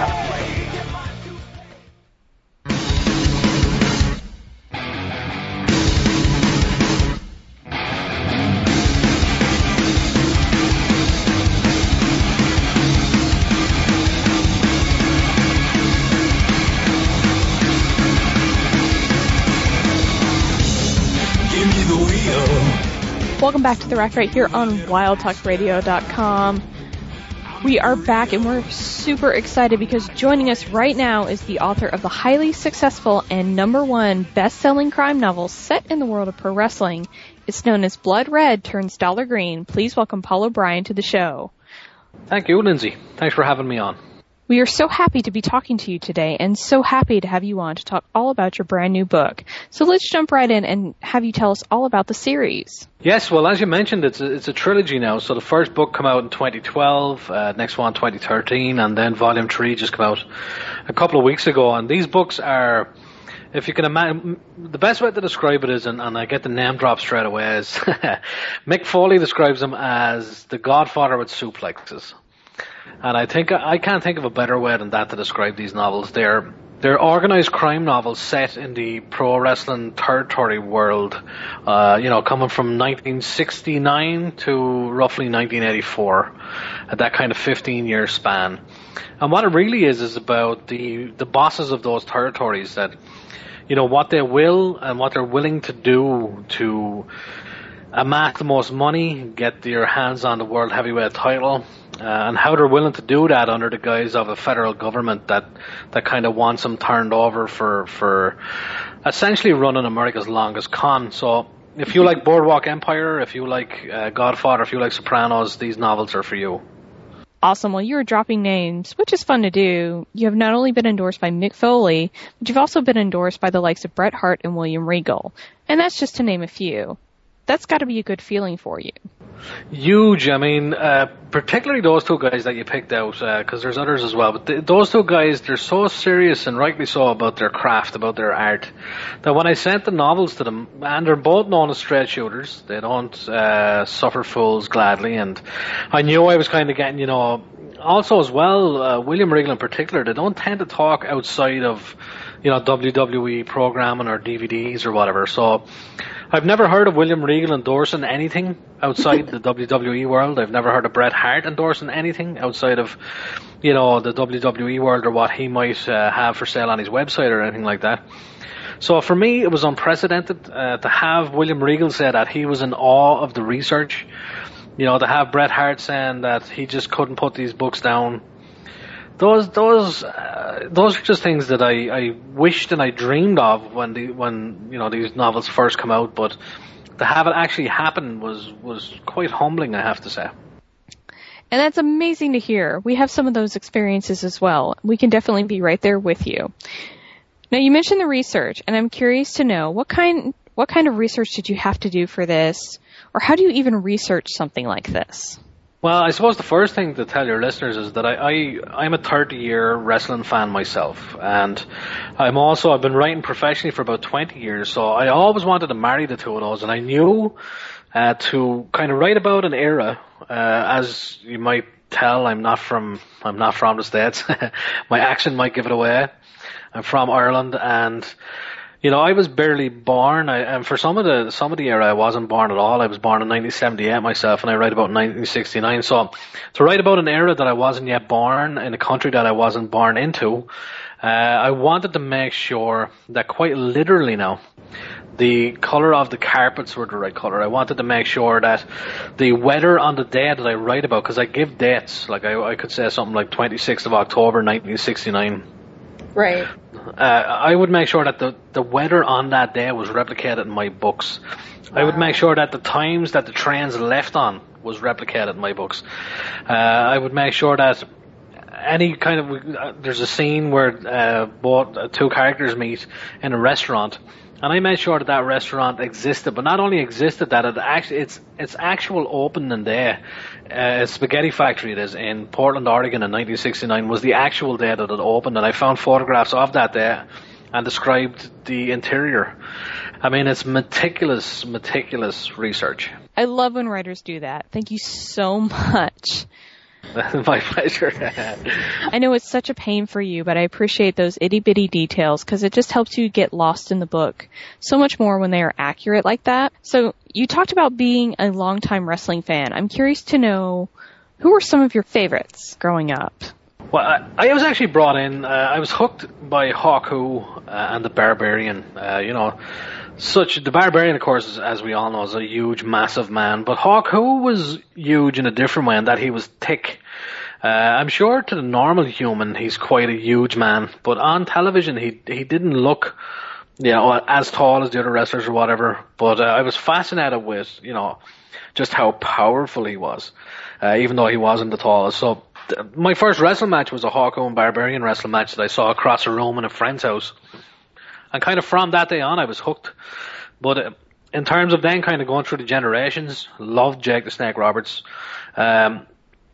Welcome back to The Rack right here on Wild Talk Radio dot com. We are back and we're super excited because joining us right now is the author of the highly successful and number one best-selling crime novel set in the world of pro wrestling. It's known as Blood Red Turns Dollar Green. Please welcome Paul O'Brien to the show. Thank you, Lindsay. Thanks for having me on. We are so happy to be talking to you today and so happy to have you on to talk all about your brand new book. So let's jump right in and have you tell us all about the series. Yes, well, as you mentioned, it's a, it's a trilogy now. So the first book came out in twenty twelve, uh, next one twenty thirteen, and then volume three just came out a couple of weeks ago. And these books are, if you can imagine, the best way to describe it is, and, and I get the name drop straight away, is Mick Foley describes them as the Godfather with suplexes. And I think I can't think of a better way than that to describe these novels. They're they're organized crime novels set in the pro wrestling territory world. Uh, you know, coming from nineteen sixty-nine to roughly nineteen eighty-four, at that kind of fifteen year span. And what it really is is about the the bosses of those territories, that, you know, what they will and what they're willing to do to amass the most money, get their hands on the world heavyweight title. Uh, and how they're willing to do that under the guise of a federal government that, that kind of wants them turned over for, for essentially running America's longest con. So if you like Boardwalk Empire, if you like uh, Godfather, if you like Sopranos, these novels are for you. Awesome. Well, you were dropping names, which is fun to do. You have not only been endorsed by Mick Foley, but you've also been endorsed by the likes of Bret Hart and William Regal. And that's just to name a few. That's got to be a good feeling for you. Huge. I mean, uh, particularly those two guys that you picked out, because uh, there's others as well. But th- those two guys, they're so serious and rightly so about their craft, about their art, that when I sent the novels to them, and they're both known as straight shooters, they don't uh, suffer fools gladly, and I knew I was kind of getting, you know, also as well, uh, William Regal in particular, they don't tend to talk outside of, you know, W W E programming or D V Ds or whatever. So I've never heard of William Regal endorsing anything outside the W W E world. I've never heard of Bret Hart endorsing anything outside of, you know, the W W E world or what he might uh, have for sale on his website or anything like that. So for me, it was unprecedented uh, to have William Regal say that he was in awe of the research. You know, to have Bret Hart saying that he just couldn't put these books down. Those, those, uh, those are just things that I, I wished and I dreamed of when the, when, you know, these novels first come out, but to have it actually happen was, was quite humbling, I have to say. And that's amazing to hear. We have some of those experiences as well. We can definitely be right there with you. Now, you mentioned the research, and I'm curious to know what kind, what kind of research did you have to do for this? Or how do you even research something like this? Well, I suppose the first thing to tell your listeners is that I, I, I'm a thirty-year wrestling fan myself, and I'm also, I've been writing professionally for about twenty years, so I always wanted to marry the two of those, and I knew uh, to kind of write about an era, uh, as you might tell, I'm not from, I'm not from the States. My accent might give it away. I'm from Ireland, and you know, I was barely born. I, and for some of the some of the era, I wasn't born at all. I was born in nineteen seventy-eight myself, and I write about nineteen sixty-nine. So, to write about an era that I wasn't yet born, in a country that I wasn't born into, uh, I wanted to make sure that quite literally now, the colour of the carpets were the right colour. I wanted to make sure that the weather on the day that I write about, because I give dates, like I, I could say something like twenty-sixth of October, nineteen sixty-nine. Right. Uh, I would make sure that the, the weather on that day was replicated in my books. Wow. I would make sure that the times that the trains left on was replicated in my books. Uh, I would make sure that any kind of, uh, there's a scene where uh, both uh, two characters meet in a restaurant, and I made sure that that restaurant existed, but not only existed, that it actually, it's its actual opening day, uh, Spaghetti Factory it is, in Portland, Oregon in nineteen sixty-nine, was the actual day that it opened, and I found photographs of that day and described the interior. I mean, it's meticulous, meticulous research. I love when writers do that. Thank you so much. My pleasure. I know it's such a pain for you, but I appreciate those itty-bitty details because it just helps you get lost in the book so much more when they are accurate like that. So you talked about being a longtime wrestling fan. I'm curious to know, who were some of your favorites growing up? Well, I, I was actually brought in, uh, I was hooked by Haku uh, and the Barbarian, uh, you know. Such the Barbarian, of course, is, as we all know, is a huge, massive man. But Haku was huge in a different way, in that he was thick. Uh, I'm sure to the normal human, he's quite a huge man. But on television, he he didn't look, you know, as tall as the other wrestlers or whatever. But uh, I was fascinated with, you know, just how powerful he was, uh, even though he wasn't the tallest. So th- my first wrestling match was a Haku and Barbarian wrestling match that I saw across a room in a friend's house. And kind of from that day on, I was hooked. But uh, in terms of then kind of going through the generations, loved Jake the Snake Roberts. Um,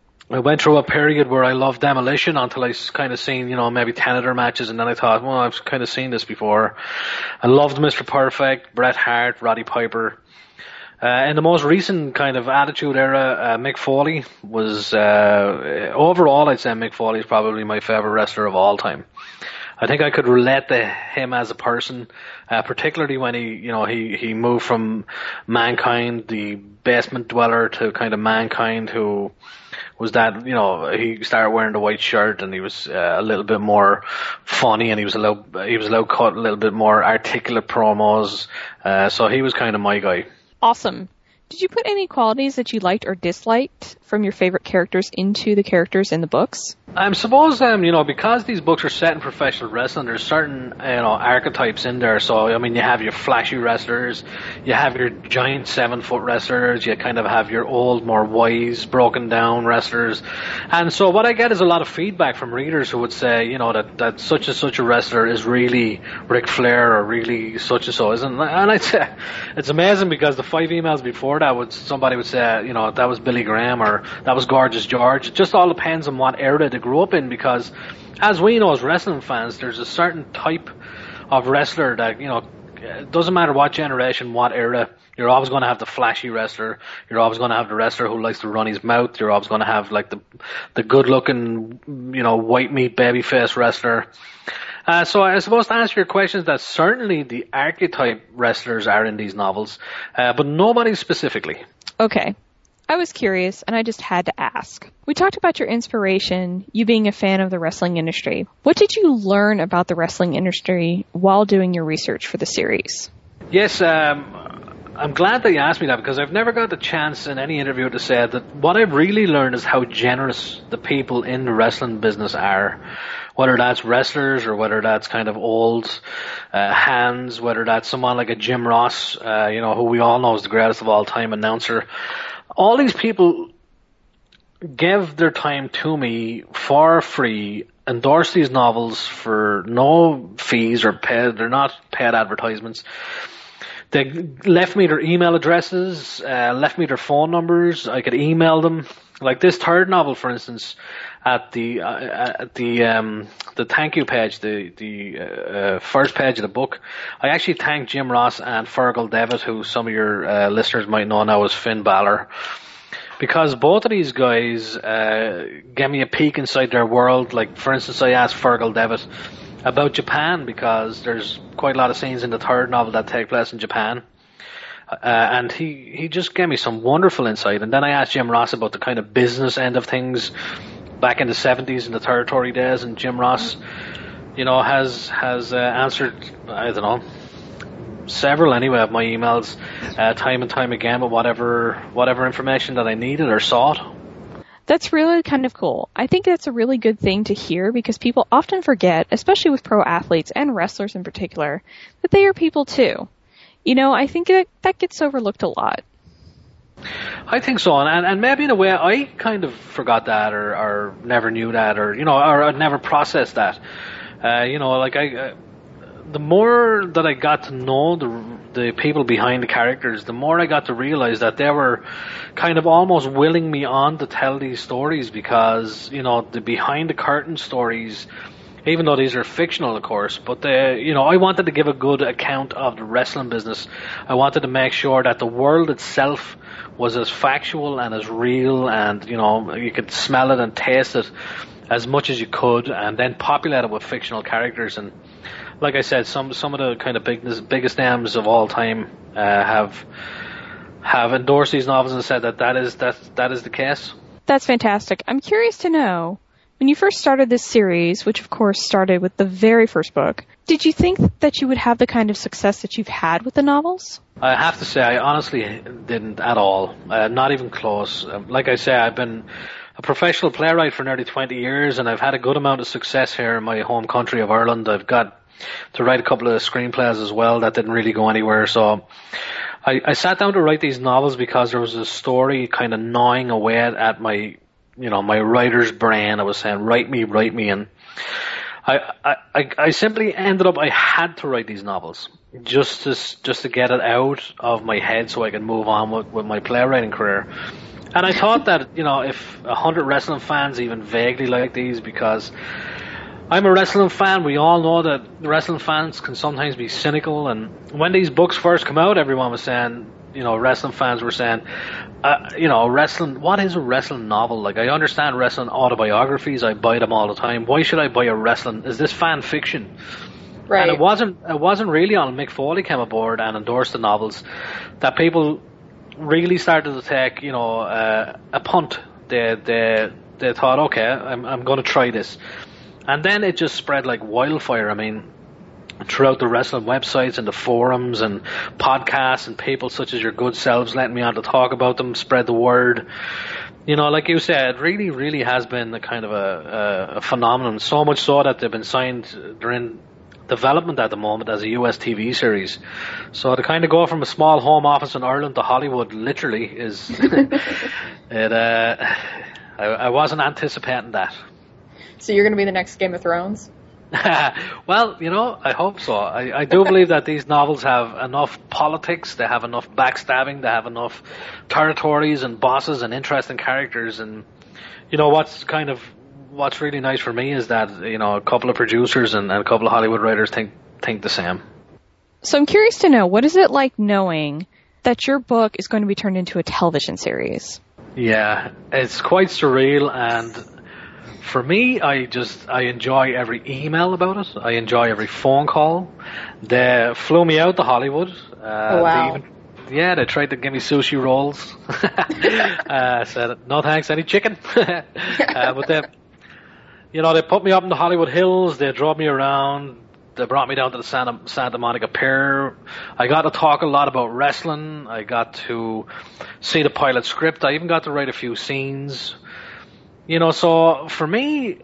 I went through a period where I loved Demolition until I kind of seen, you know, maybe ten of their matches, and then I thought, well, I've kind of seen this before. I loved Mister Perfect, Bret Hart, Roddy Piper. Uh, in the most recent kind of Attitude Era, uh, Mick Foley was, uh, overall I'd say Mick Foley is probably my favorite wrestler of all time. I think I could relate to him as a person, uh, particularly when he, you know, he, he moved from Mankind, the basement dweller, to kind of Mankind, who was that, you know, he started wearing the white shirt and he was uh, a little bit more funny, and he was a little, he was allowed to cut a little bit more articulate promos. Uh, so he was kind of my guy. Awesome. Did you put any qualities that you liked or disliked from your favorite characters into the characters in the books? I suppose, um, you know, because these books are set in professional wrestling, there's certain, you know, archetypes in there. So, I mean, you have your flashy wrestlers, you have your giant seven-foot wrestlers, you kind of have your old, more wise, broken-down wrestlers. And so what I get is a lot of feedback from readers who would say, you know, that, that such and such a wrestler is really Ric Flair or really such and so, isn't it? And I'd say, it's amazing because the five emails before that, would somebody would say, you know, that was Billy Graham or that was Gorgeous George. It just all depends on what era they grew up in, because as we know as wrestling fans, there's a certain type of wrestler that, you know, it doesn't matter what generation, what era, you're always going to have the flashy wrestler, you're always going to have the wrestler who likes to run his mouth, you're always going to have like the the good looking, you know, white meat babyface wrestler. Uh, so I suppose to answer your questions, that certainly the archetype wrestlers are in these novels, uh, but nobody specifically. Okay. I was curious, and I just had to ask. We talked about your inspiration, you being a fan of the wrestling industry. What did you learn about the wrestling industry while doing your research for the series? Yes, um, I'm glad that you asked me that, because I've never got the chance in any interview to say that what I've really learned is how generous the people in the wrestling business are. Whether that's wrestlers or whether that's kind of old uh, hands, whether that's someone like a Jim Ross, uh, you know, who we all know is the greatest of all time announcer. All these people give their time to me for free, endorse these novels for no fees or paid, they're not paid advertisements. they left me their email addresses, uh, left me their phone numbers. I could email them. Like this third novel, for instance, at the uh, at the um, the thank you page, the the uh, first page of the book, I actually thanked Jim Ross and Fergal Devitt, who some of your uh, listeners might know now as Finn Balor, because both of these guys uh, gave me a peek inside their world. Like, for instance, I asked Fergal Devitt about Japan, because there's quite a lot of scenes in the third novel that take place in Japan. Uh, and he, he just gave me some wonderful insight. And then I asked Jim Ross about the kind of business end of things back in the seventies in the territory days. And Jim Ross, you know, has has uh, answered, I don't know, several anyway of my emails uh, time and time again with whatever whatever information that I needed or sought. That's really kind of cool. I think that's a really good thing to hear, because people often forget, especially with pro athletes and wrestlers in particular, that they are people too. You know, I think that, that gets overlooked a lot. I think so, and and maybe in a way I kind of forgot that, or, or never knew that, or, you know, or I never processed that. Uh, you know, like I, uh, the more that I got to know the the people behind the characters, the more I got to realize that they were kind of almost willing me on to tell these stories, because, you know, the behind the curtain stories, even though these are fictional, of course, but they, you know, I wanted to give a good account of the wrestling business. I wanted to make sure that the world itself was as factual and as real, and, you know, you could smell it and taste it as much as you could, and then populate it with fictional characters. And like I said, some some of the kind of biggest biggest names of all time uh, have have endorsed these novels and said that that is that that is the case. That's fantastic. I'm curious to know, when you first started this series, which of course started with the very first book, did you think that you would have the kind of success that you've had with the novels? I have to say, I honestly didn't at all. Uh, not even close. Uh, like I say, I've been a professional playwright for nearly twenty years, and I've had a good amount of success here in my home country of Ireland. I've got to write a couple of screenplays as well that didn't really go anywhere. So I, I sat down to write these novels because there was a story kind of gnawing away at my, you know, my writer's brain. I was saying, write me, write me. And I, I, I simply ended up, I had to write these novels just to, just to get it out of my head so I could move on with, with my playwriting career. And I thought that, you know, if a hundred wrestling fans even vaguely like these, because I'm a wrestling fan, we all know that wrestling fans can sometimes be cynical, and when these books first come out, everyone was saying, you know, wrestling fans were saying, uh, you know, wrestling, what is a wrestling novel? Like, I understand wrestling autobiographies, I buy them all the time. Why should I buy a wrestling? Is this fan fiction? Right. And it wasn't, it wasn't really until Mick Foley came aboard and endorsed the novels that people really started to take, you know, uh, a punt. They, they, they thought, okay, I'm, I'm going to try this. And then it just spread like wildfire. I mean, throughout the wrestling websites and the forums and podcasts, and people such as your good selves letting me on to talk about them, spread the word. You know, like you said, it really, really has been a kind of a, a, a phenomenon. So much so that they've been signed, they're in development at the moment as a U S T V series. So to kind of go from a small home office in Ireland to Hollywood literally is, it, uh, I, I wasn't anticipating that. So you're going to be the next Game of Thrones? Well, you know, I hope so. I, I do believe that these novels have enough politics, they have enough backstabbing, they have enough territories and bosses and interesting characters. And, you know, what's kind of, what's really nice for me is that, you know, a couple of producers and, and a couple of Hollywood writers think, think the same. So I'm curious to know, what is it like knowing that your book is going to be turned into a television series? Yeah, it's quite surreal, and for me, I just, I enjoy every email about it. I enjoy every phone call. They flew me out to Hollywood. Uh, oh, wow. They even, yeah, they tried to give me sushi rolls. I uh, said, no thanks, any chicken? uh, but they, you know, they put me up in the Hollywood Hills. They drove me around. They brought me down to the Santa, Santa Monica Pier. I got to talk a lot about wrestling. I got to see the pilot script. I even got to write a few scenes. You know, so for me,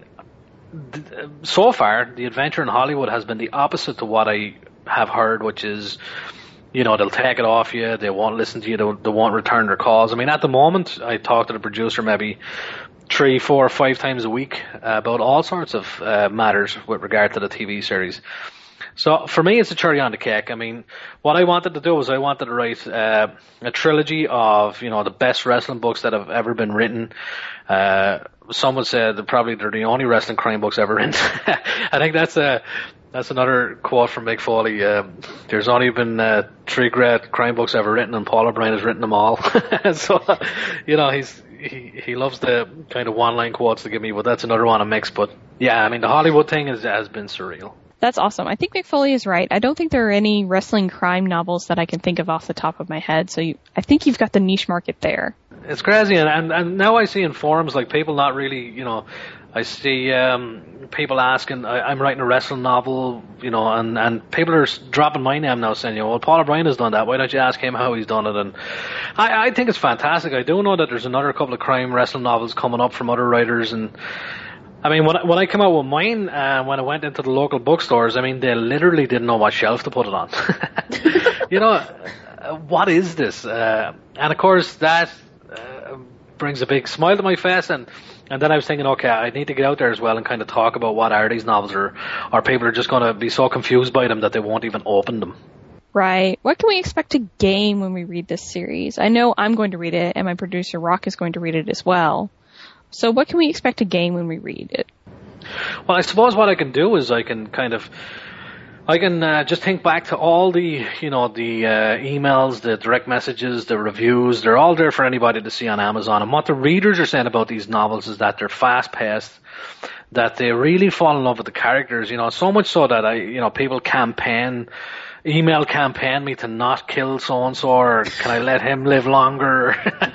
so far, the adventure in Hollywood has been the opposite to what I have heard, which is, you know, they'll take it off you, they won't listen to you, they, they won't return their calls. I mean, at the moment, I talk to the producer maybe three, four, five times a week uh, about all sorts of uh, matters with regard to the T V series. So for me, it's a cherry on the cake. I mean, what I wanted to do was I wanted to write uh, a trilogy of, you know, the best wrestling books that have ever been written. Uh, some would say that probably they're the only wrestling crime books ever written. I think that's a that's another quote from Mick Foley. Uh, there's only been uh, three great crime books ever written, and Paul O'Brien has written them all. So, you know, he's he he loves the kind of one line quotes to give me, but that's another one of Mick's. But yeah, I mean, the Hollywood thing is, has been surreal. That's awesome. I think Mick Foley is right. I don't think there are any wrestling crime novels that I can think of off the top of my head. So you, I think you've got the niche market there. It's crazy, and, and and now I see in forums like people not really, you know, I see um, people asking, I, I'm writing a wrestling novel, you know, and, and people are dropping my name now saying, you know, well, Paul O'Brien has done that. Why don't you ask him how he's done it? And I, I think it's fantastic. I do know that there's another couple of crime wrestling novels coming up from other writers, and I mean, when I, when I came out with mine, uh, when I went into the local bookstores, I mean, they literally didn't know what shelf to put it on. You know, uh, what is this? Uh, and of course, that uh, brings a big smile to my face, and And then I was thinking, okay, I need to get out there as well and kind of talk about what are these novels, or, or people are just going to be so confused by them that they won't even open them. Right. What can we expect to gain when we read this series? I know I'm going to read it, and my producer Rock is going to read it as well. So what can we expect to gain when we read it? Well, I suppose what I can do is I can kind of, I can uh, just think back to all the, you know, the uh, emails, the direct messages, the reviews. They're all there for anybody to see on Amazon. And what the readers are saying about these novels is that they're fast-paced, that they really fall in love with the characters, you know, so much so that, I, you know, people campaign, email campaign me to not kill so-and-so, or can I let him live longer,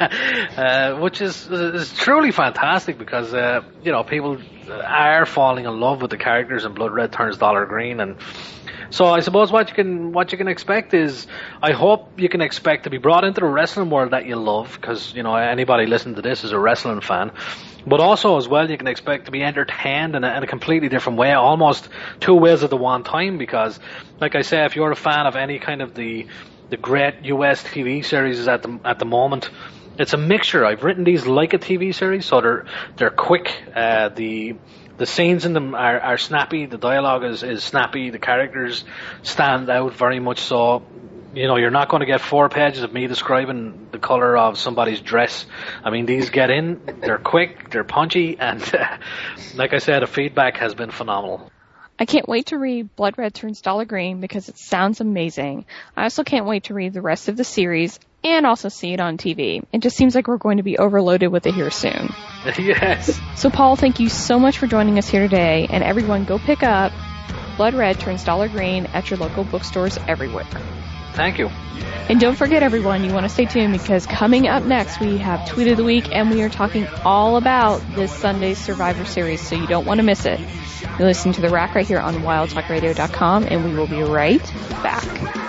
uh, which is, is truly fantastic because, uh, you know, people are falling in love with the characters in Blood Red Turns Dollar Green. And so I suppose what you can what you can expect is, I hope you can expect to be brought into the wrestling world that you love, because, you know, anybody listening to this is a wrestling fan. But also as well, you can expect to be entertained in a, in a completely different way, almost two ways at the one time, because, like I say, if you're a fan of any kind of the the great U S T V series at the at the moment, it's a mixture. I've written these like a T V series, so they're they're quick. Uh, the The scenes in them are, are snappy. The dialogue is, is snappy. The characters stand out very much so. You know, you're not going to get four pages of me describing the color of somebody's dress. I mean, these get in, they're quick, they're punchy, and uh, like I said, the feedback has been phenomenal. I can't wait to read Blood Red Turns Dollar Green because it sounds amazing. I also can't wait to read the rest of the series and also see it on T V. It just seems like we're going to be overloaded with it here soon. Yes. So, Paul, thank you so much for joining us here today. And everyone, go pick up Blood Red Turns Dollar Green at your local bookstores everywhere. Thank you. And don't forget, everyone, you want to stay tuned because coming up next, we have Tweet of the Week, and we are talking all about this Sunday's Survivor Series, so you don't want to miss it. You're listening to The Rack right here on wild talk radio dot com, and we will be right back.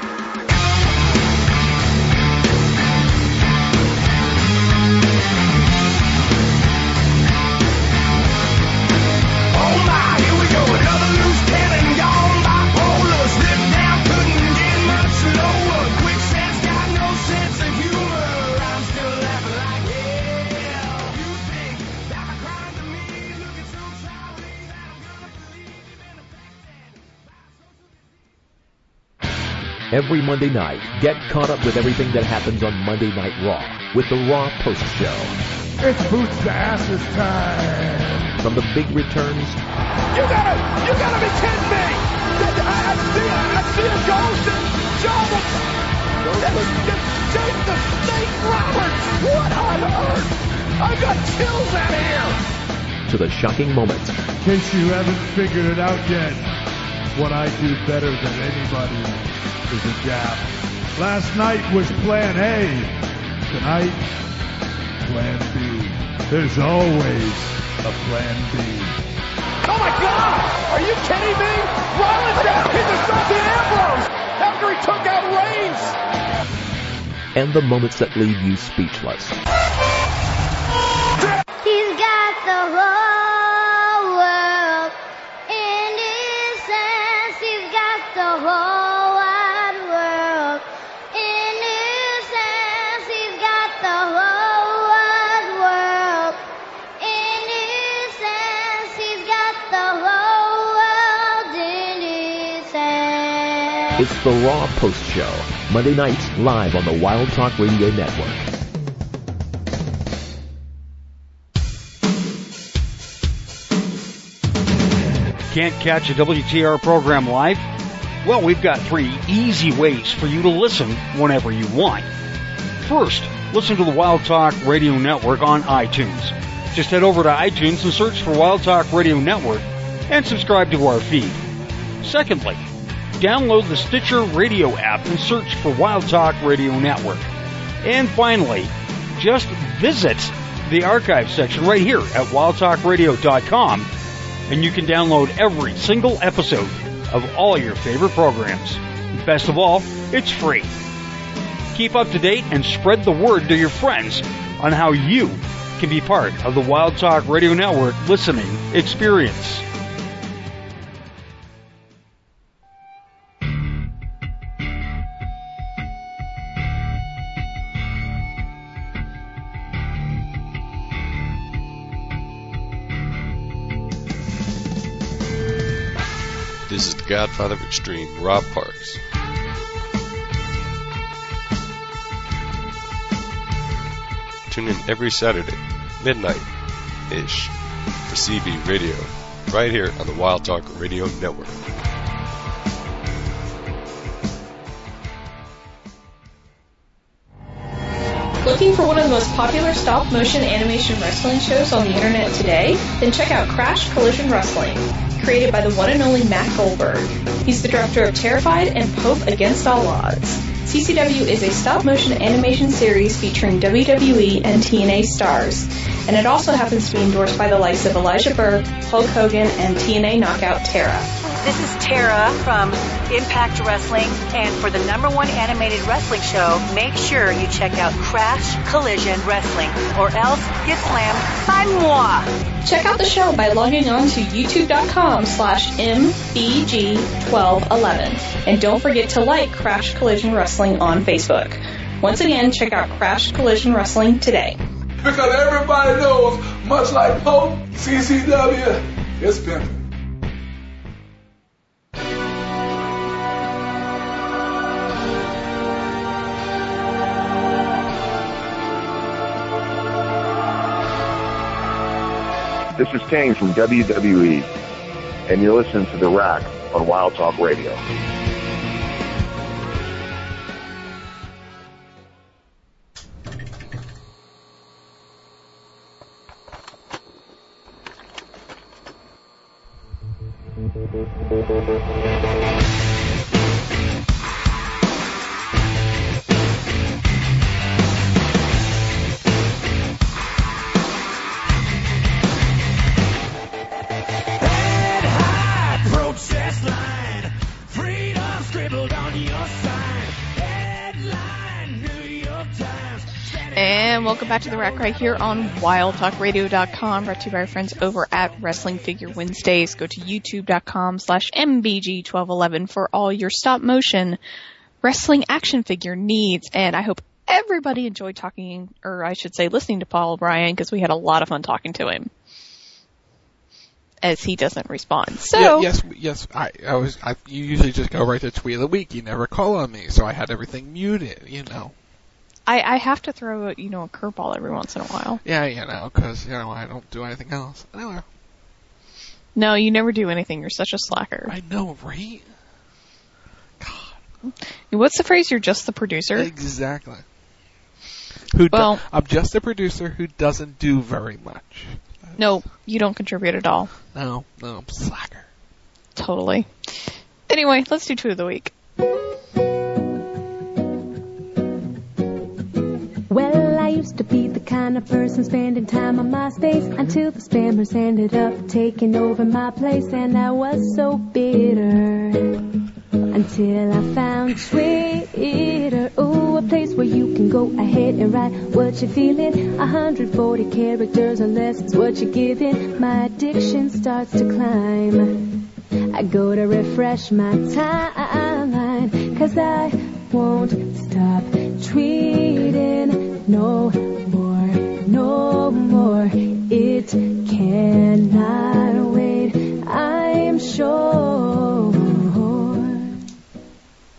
Every Monday night, get caught up with everything that happens on Monday Night Raw with the Raw Post Show. It's boots to asses time. From the big returns. You gotta, you gotta be kidding me! I, I see, I see a ghost and John, Jake the Snake Roberts! What on earth? I've got chills out here! To the shocking moments. In case you haven't figured it out yet, what I do better than anybody is a jab. Last night was plan A. Tonight, plan B. There's always a plan B. Oh my God! Are you kidding me? Rollins got a piece of Dean Ambrose after he took out Reigns. And the moments that leave you speechless. He's got the whole world in his hands. He's got the whole It's the Raw Post Show, Monday nights live on the Wild Talk Radio Network. Can't catch a W T R program live? Well, we've got three easy ways for you to listen whenever you want. First, listen to the Wild Talk Radio Network on iTunes. Just head over to iTunes and search for Wild Talk Radio Network and subscribe to our feed. Secondly, download the Stitcher Radio app and search for Wild Talk Radio Network. And finally, just visit the archive section right here at wild talk radio dot com and you can download every single episode of all your favorite programs. Best of all, it's free. Keep up to date and spread the word to your friends on how you can be part of the Wild Talk Radio Network listening experience. This is the Godfather of Extreme, Rob Parks. Tune in every Saturday, midnight-ish, for C B Radio, right here on the Wild Talk Radio Network. Looking for one of the most popular stop-motion animation wrestling shows on the internet today? Then check out Crash Collision Wrestling, created by the one and only Matt Goldberg. He's the director of Terrified and Pope Against All Odds. C C W is a stop-motion animation series featuring W W E and T N A stars, and it also happens to be endorsed by the likes of Elijah Burke, Hulk Hogan, and T N A knockout Tara. This is Tara from Impact Wrestling, and for the number one animated wrestling show, make sure you check out Crash Collision Wrestling, or else get slammed by moi. Check out the show by logging on to youtube.com slash mbg1211, and don't forget to like Crash Collision Wrestling on Facebook. Once again, check out Crash Collision Wrestling today. Because everybody knows, much like Pope, C C W is pimping. This is Kane from W W E, and you're listening to The Rack on Wild Talk Radio. And welcome back to The Rack right here on wild talk radio dot com, brought to you by our friends over at Wrestling Figure Wednesdays. Go to youtube.com slash mbg1211 for all your stop motion wrestling action figure needs. And I hope everybody enjoyed talking, or I should say listening to Paul O'Brien, because we had a lot of fun talking to him, as he doesn't respond. So yeah, yes, yes, I, I was. I, you usually just go right to tweet of the week. You never call on me, so I had everything muted. You know. I, I have to throw a, you know, a curveball every once in a while. Yeah, you know, because you know I don't do anything else. Anyway. No, you never do anything. You're such a slacker. I know, right? God. What's the phrase? You're just the producer. Exactly. Who? Well, do, I'm just a producer who doesn't do very much. No, you don't contribute at all. No, no, I'm a slacker. Totally. Anyway, let's do two of the week. Well, I used to be the kind of person spending time on MySpace until the spammers ended up taking over my place, and I was so bitter until I found Twitter. Oh, a place where you can go ahead and write what you're feeling. one hundred forty characters or less is what you're giving. My addiction starts to climb. I go to refresh my timeline, 'cause I won't stop tweeting no more, no more. It cannot wait, I am sure.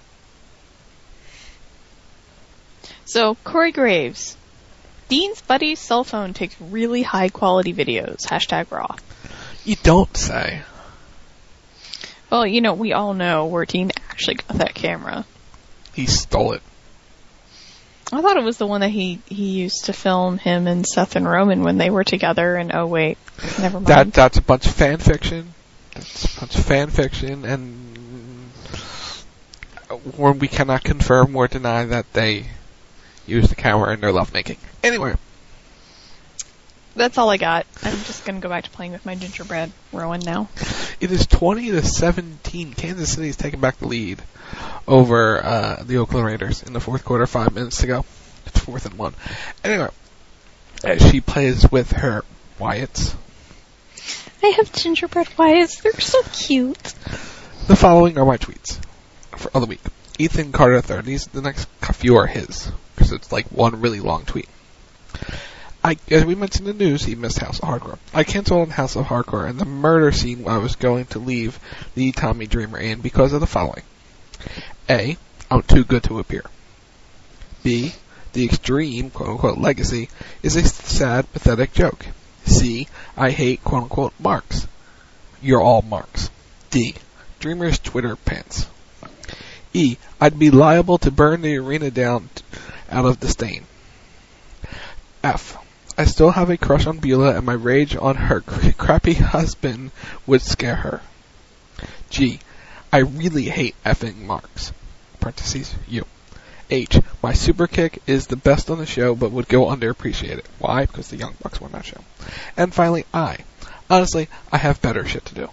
So, Corey Graves. Dean's buddy's cell phone takes really high quality videos. Hashtag raw. You don't say. Well, you know, we all know where Dean actually got that camera. He stole it. I thought it was the one that he, he used to film him and Seth and Roman when they were together, and oh wait, never mind. That That's a bunch of fan fiction. That's a bunch of fan fiction, and when we cannot confirm or deny that they used the camera in their lovemaking. Anyway. That's all I got. I'm just going to go back to playing with my gingerbread Rowan now. It is twenty to seventeen. Kansas City is taking back the lead over uh, the Oakland Raiders in the fourth quarter, five minutes to go. It's fourth and one. Anyway, as she plays with her Wyatts. I have gingerbread Wyatts. They're so cute. The following are my tweets for of the week. Ethan Carter the third. These the next few are his because it's like one really long tweet. I, as we mentioned in the news, he missed House of Hardcore. I canceled on House of Hardcore and the murder scene I was going to leave the Tommy Dreamer in because of the following. A. I'm too good to appear. B. The extreme, quote-unquote, legacy is a sad, pathetic joke. C. I hate, quote-unquote, marks. You're all marks. D. Dreamer's Twitter pants. E. I'd be liable to burn the arena down t- out of disdain. F. I still have a crush on Beulah and my rage on her cr- crappy husband would scare her. G. I really hate effing marks. Parentheses, you. H. My super kick is the best on the show but would go underappreciated. Why? Because the Young Bucks won that show. And finally, I. Honestly, I have better shit to do.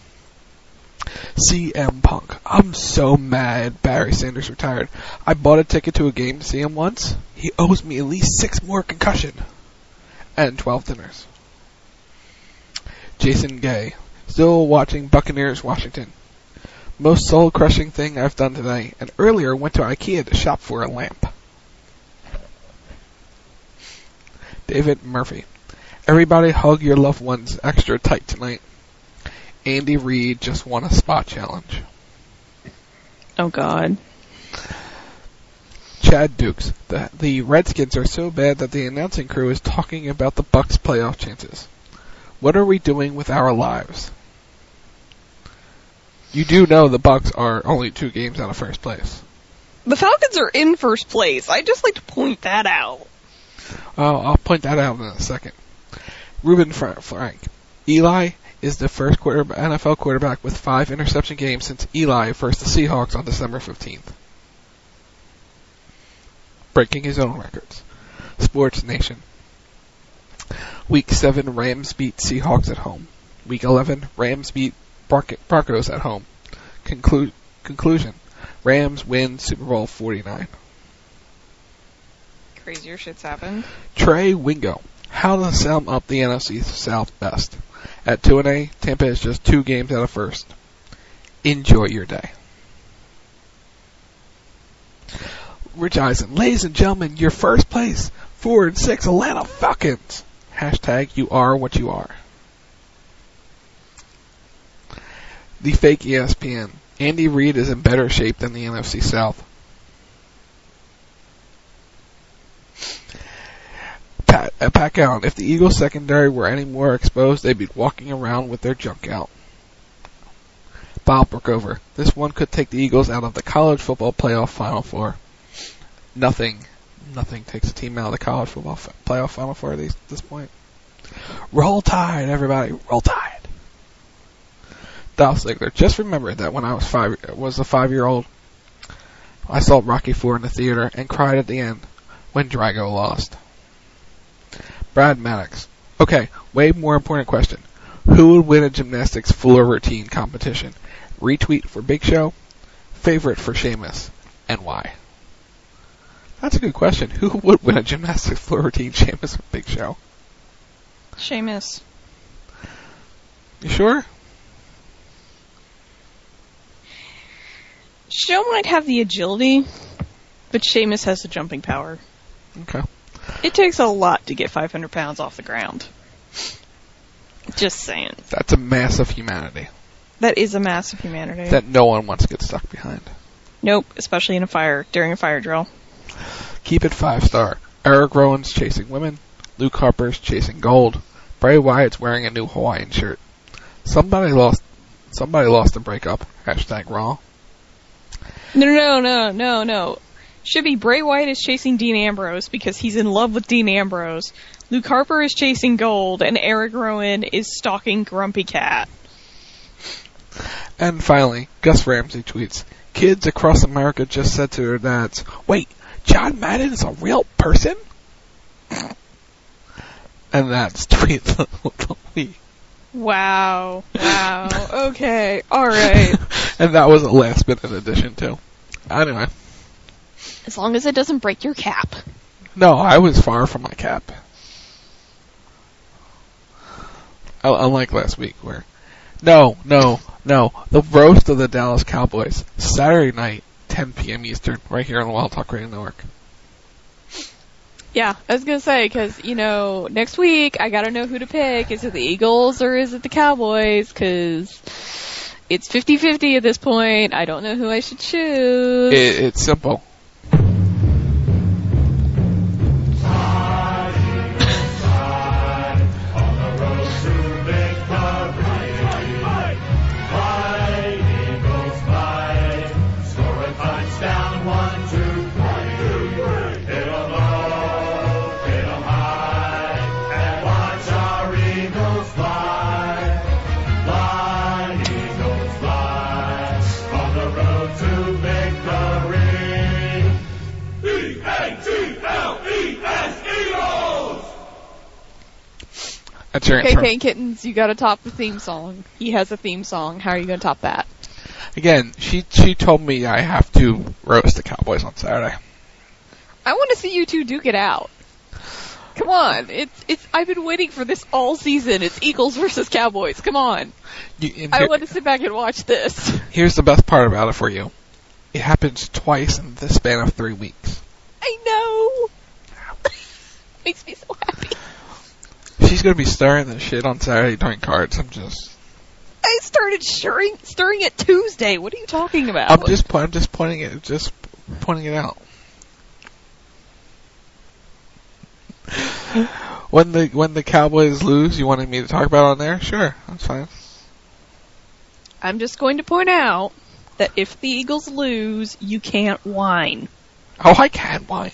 C M Punk. I'm so mad Barry Sanders retired. I bought a ticket to a game to see him once. He owes me at least six more concussion. And twelve dinners. Jason Gay. Still watching Buccaneers Washington. Most soul-crushing thing I've done today. And earlier went to IKEA to shop for a lamp. David Murphy. Everybody hug your loved ones extra tight tonight. Andy Reid just won a spot challenge. Oh, God. Chad Dukes. The, the Redskins are so bad that the announcing crew is talking about the Bucs' playoff chances. What are we doing with our lives? You do know the Bucs are only two games out of first place. The Falcons are in first place. I'd just like to point that out. Oh, I'll point that out in a second. Reuben Frank. Eli is the first quarter, N F L quarterback with five interception games since Eli versed the Seahawks on December fifteenth. Breaking his own records. Sports Nation. Week seven, Rams beat Seahawks at home. Week eleven, Rams beat Broncos at home. Conclu- conclusion. Rams win Super Bowl forty-nine. Crazier shit's happened. Trey Wingo. How to sum up the N F C South best. At two and A, Tampa is just two games out of first. Enjoy your day. Rich Eisen. Ladies and gentlemen, your first place, four and six Atlanta Falcons. Hashtag you are what you are. The fake E S P N. Andy Reid is in better shape than the N F C South. Pat, uh, Pat Allen. If the Eagles secondary were any more exposed, they'd be walking around with their junk out. Bob Brookover. This one could take the Eagles out of the college football playoff Final Four. Nothing, nothing takes a team out of the college football f- playoff Final Four at this, this point. Roll Tide, everybody. Roll Tide. Dolph Ziggler. Just remember that when I was five, was a five-year-old, I saw Rocky four in the theater and cried at the end when Drago lost. Brad Maddox. Okay, way more important question. Who would win a gymnastics floor routine competition? Retweet for Big Show, favorite for Sheamus, and why? That's a good question. Who would win a gymnastics floor routine, Sheamus or Big Show? Sheamus. You sure? Show might have the agility, but Sheamus has the jumping power. Okay. It takes a lot to get five hundred pounds off the ground. Just saying. That's a mass of humanity. That is a mass of humanity. That no one wants to get stuck behind. Nope, especially in a fire, during a fire drill. Keep it five star. Eric Rowan's chasing women. Luke Harper's chasing gold. Bray Wyatt's wearing a new Hawaiian shirt. Somebody lost. Somebody lost a breakup. Hashtag Raw. No, no, no, no, no. Should be Bray Wyatt is chasing Dean Ambrose because he's in love with Dean Ambrose. Luke Harper is chasing gold, and Eric Rowan is stalking Grumpy Cat. And finally, Gus Ramsey tweets, kids across America just said to their dads, wait, John Madden is a real person? And that's tweet of the week. Wow. Wow. Okay. Alright. And that was a last minute addition, too. Anyway. As long as it doesn't break your cap. No, I was far from my cap. Unlike last week, where... No, no, no. The roast of the Dallas Cowboys. Saturday night, ten p.m. Eastern, right here on the Wild Talk Radio Network. Yeah, I was gonna say, cause, you know, next week, I gotta know who to pick. Is it the Eagles or is it the Cowboys? Cause it's fifty-fifty at this point. I don't know who I should choose. It, it's simple. That's your okay, answer. Kane Kittens, you gotta top the theme song. He has a theme song. How are you gonna top that? Again, she she told me I have to roast the Cowboys on Saturday. I want to see you two duke it out. Come on, it's it's. I've been waiting for this all season. It's Eagles versus Cowboys. Come on. You, I here, want to sit back and watch this. Here's the best part about it for you. It happens twice in the span of three weeks. I know. Makes me so happy. She's gonna be stirring the shit on Saturday during cards. I'm just. I started stirring, stirring it Tuesday. What are you talking about? I'm just, I'm just pointing it, just pointing it out. When the when the Cowboys lose, you wanted me to talk about it on there? Sure, that's fine. I'm just going to point out that if the Eagles lose, you can't whine. Oh, I can whine.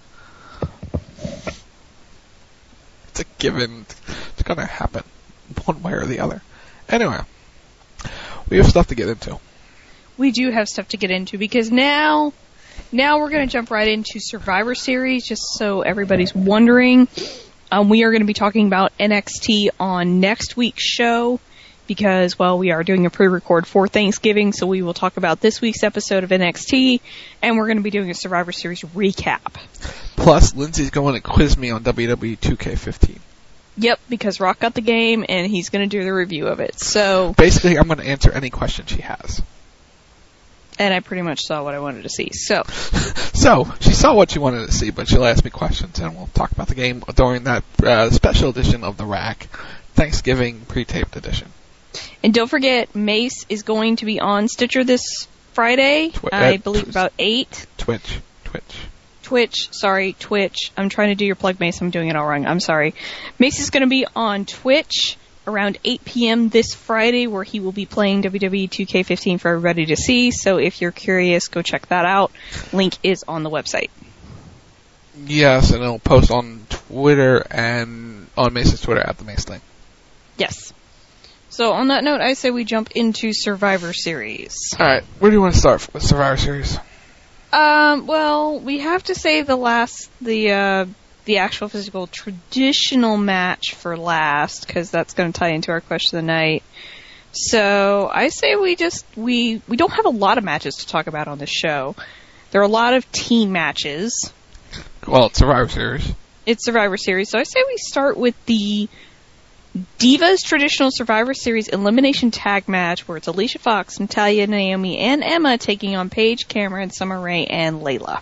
It's a given. It's gonna happen one way or the other. Anyway, we have stuff to get into. We do have stuff to get into because now, now we're going to jump right into Survivor Series. Just so everybody's wondering, um, we are going to be talking about N X T on next week's show because, well, we are doing a pre-record for Thanksgiving, so we will talk about this week's episode of N X T, and we're going to be doing a Survivor Series recap. Plus, Lindsay's going to quiz me on W W E two K fifteen. Yep, because Rock got the game, and he's going to do the review of it. So basically, I'm going to answer any question she has. And I pretty much saw what I wanted to see. So, so she saw what she wanted to see, but she'll ask me questions, and we'll talk about the game during that uh, special edition of the Rack, Thanksgiving pre-taped edition. And don't forget, Mace is going to be on Stitcher this Friday. Twi- I uh, believe tw- about eight. Twitch, Twitch. Twitch, sorry, Twitch. I'm trying to do your plug, Mace. I'm doing it all wrong. I'm sorry. Mace is going to be on Twitch around eight p.m. this Friday, where he will be playing W W E two K fifteen for everybody to see. So if you're curious, go check that out. Link is on the website. Yes, and it'll post on Twitter and on Mace's Twitter at the Mace thing. Yes. So on that note, I say we jump into Survivor Series. All right, where do you want to start with Survivor Series? Um, well, we have to say the last, the, uh, the actual physical traditional match for last, because that's going to tie into our question of the night. So, I say we just, we, we don't have a lot of matches to talk about on this show. There are a lot of team matches. Well, it's Survivor Series. It's Survivor Series, so I say we start with the Divas Traditional Survivor Series Elimination Tag Match, where it's Alicia Fox, Natalya, Naomi, and Emma taking on Paige, Cameron, Summer Rae, and Layla.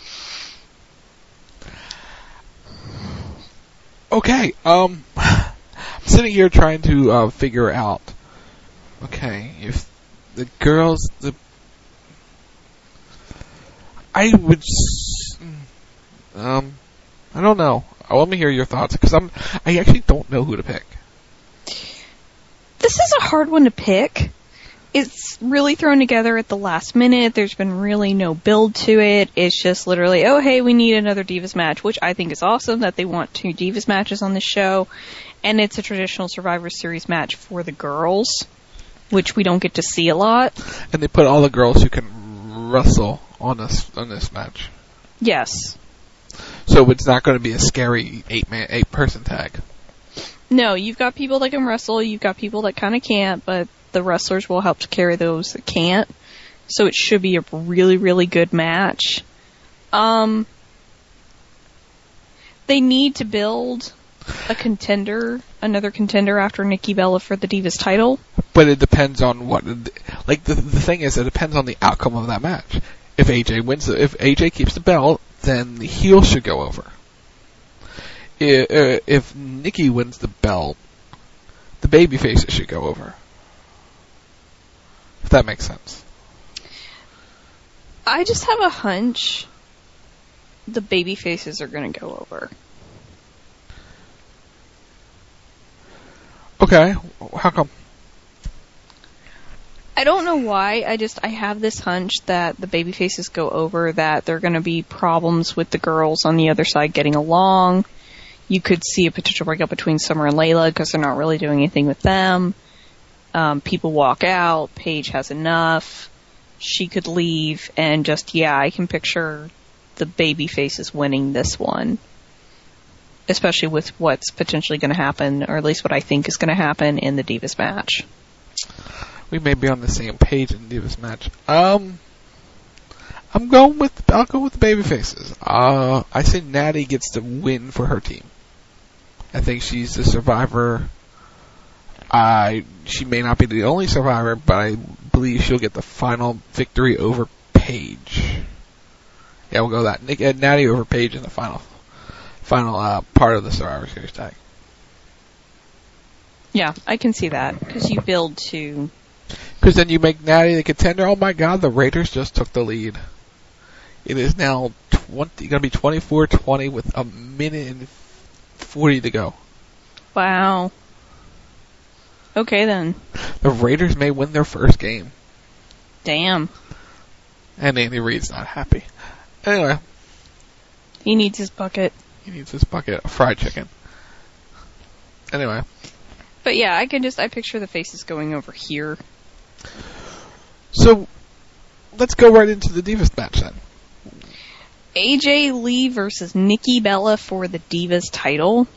Okay, um, I'm sitting here trying to uh, figure out, okay, if the girls, the, I would, Um, I don't know. I want to hear your thoughts because I'm. I actually don't know who to pick. This is a hard one to pick. It's really thrown together at the last minute. There's been really no build to it. It's just literally, oh, hey, we need another Divas match, which I think is awesome that they want two Divas matches on the show. And it's a traditional Survivor Series match for the girls, which we don't get to see a lot. And they put all the girls who can wrestle on this on this match. Yes. So it's not going to be a scary eight man, eight person tag. No, you've got people that can wrestle. You've got people that kind of can't, but the wrestlers will help to carry those that can't. So it should be a really, really good match. Um, they need to build a contender, another contender after Nikki Bella for the Divas title. But it depends on what, like the the thing is, it depends on the outcome of that match. If A J wins, if A J keeps the belt, then the heel should go over. If, if Nikki wins the belt, the baby faces should go over. If that makes sense. I just have a hunch the baby faces are going to go over. Okay, how come? I don't know why. I just I have this hunch that the baby faces go over, that there are going to be problems with the girls on the other side getting along. You could see a potential breakup between Summer and Layla because they're not really doing anything with them. Um, people walk out. Paige has enough. She could leave, and just yeah, I can picture the baby faces winning this one, especially with what's potentially going to happen, or at least what I think is going to happen in the Divas match. We may be on the same page in the Divas match. Um, I'm going with I'll go with the baby faces. Uh, I say Natty gets the win for her team. I think she's the survivor. I she may not be the only survivor, but I believe she'll get the final victory over Paige. Yeah, we'll go that. Nick, uh, Natty over Paige in the final, final uh, part of the Survivor Series tag. Yeah, I can see that because you build to. Because then you make Natty the contender. Oh my God, the Raiders just took the lead. It is now twenty. Going to be twenty-four twenty with a minute and forty to go. Wow. Okay then. The Raiders may win their first game. Damn. And Andy Reid's not happy. Anyway. He needs his bucket. He needs his bucket of fried chicken. Anyway. But yeah, I can just, I picture the faces going over here. So, let's go right into the Divas match then. A J Lee versus Nikki Bella for the Divas title.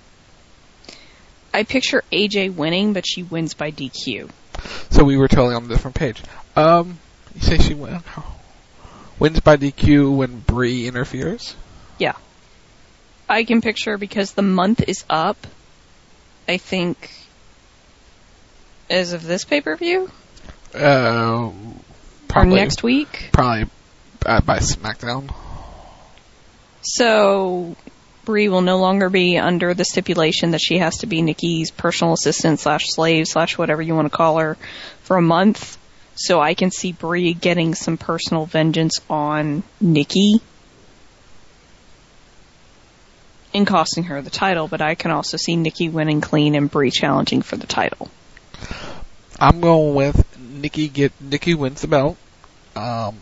I picture A J winning, but she wins by D Q. So we were totally on a different page. Um, you say she win, wins by D Q when Brie interferes? Yeah. I can picture, because the month is up, I think, as of this pay-per-view? Uh, probably. Or next week? Probably uh, by SmackDown. So, Brie will no longer be under the stipulation that she has to be Nikki's personal assistant slash slave slash whatever you want to call her for a month. So I can see Brie getting some personal vengeance on Nikki and costing her the title, but I can also see Nikki winning clean and Brie challenging for the title. I'm going with Nikki get Nikki wins the belt. Um,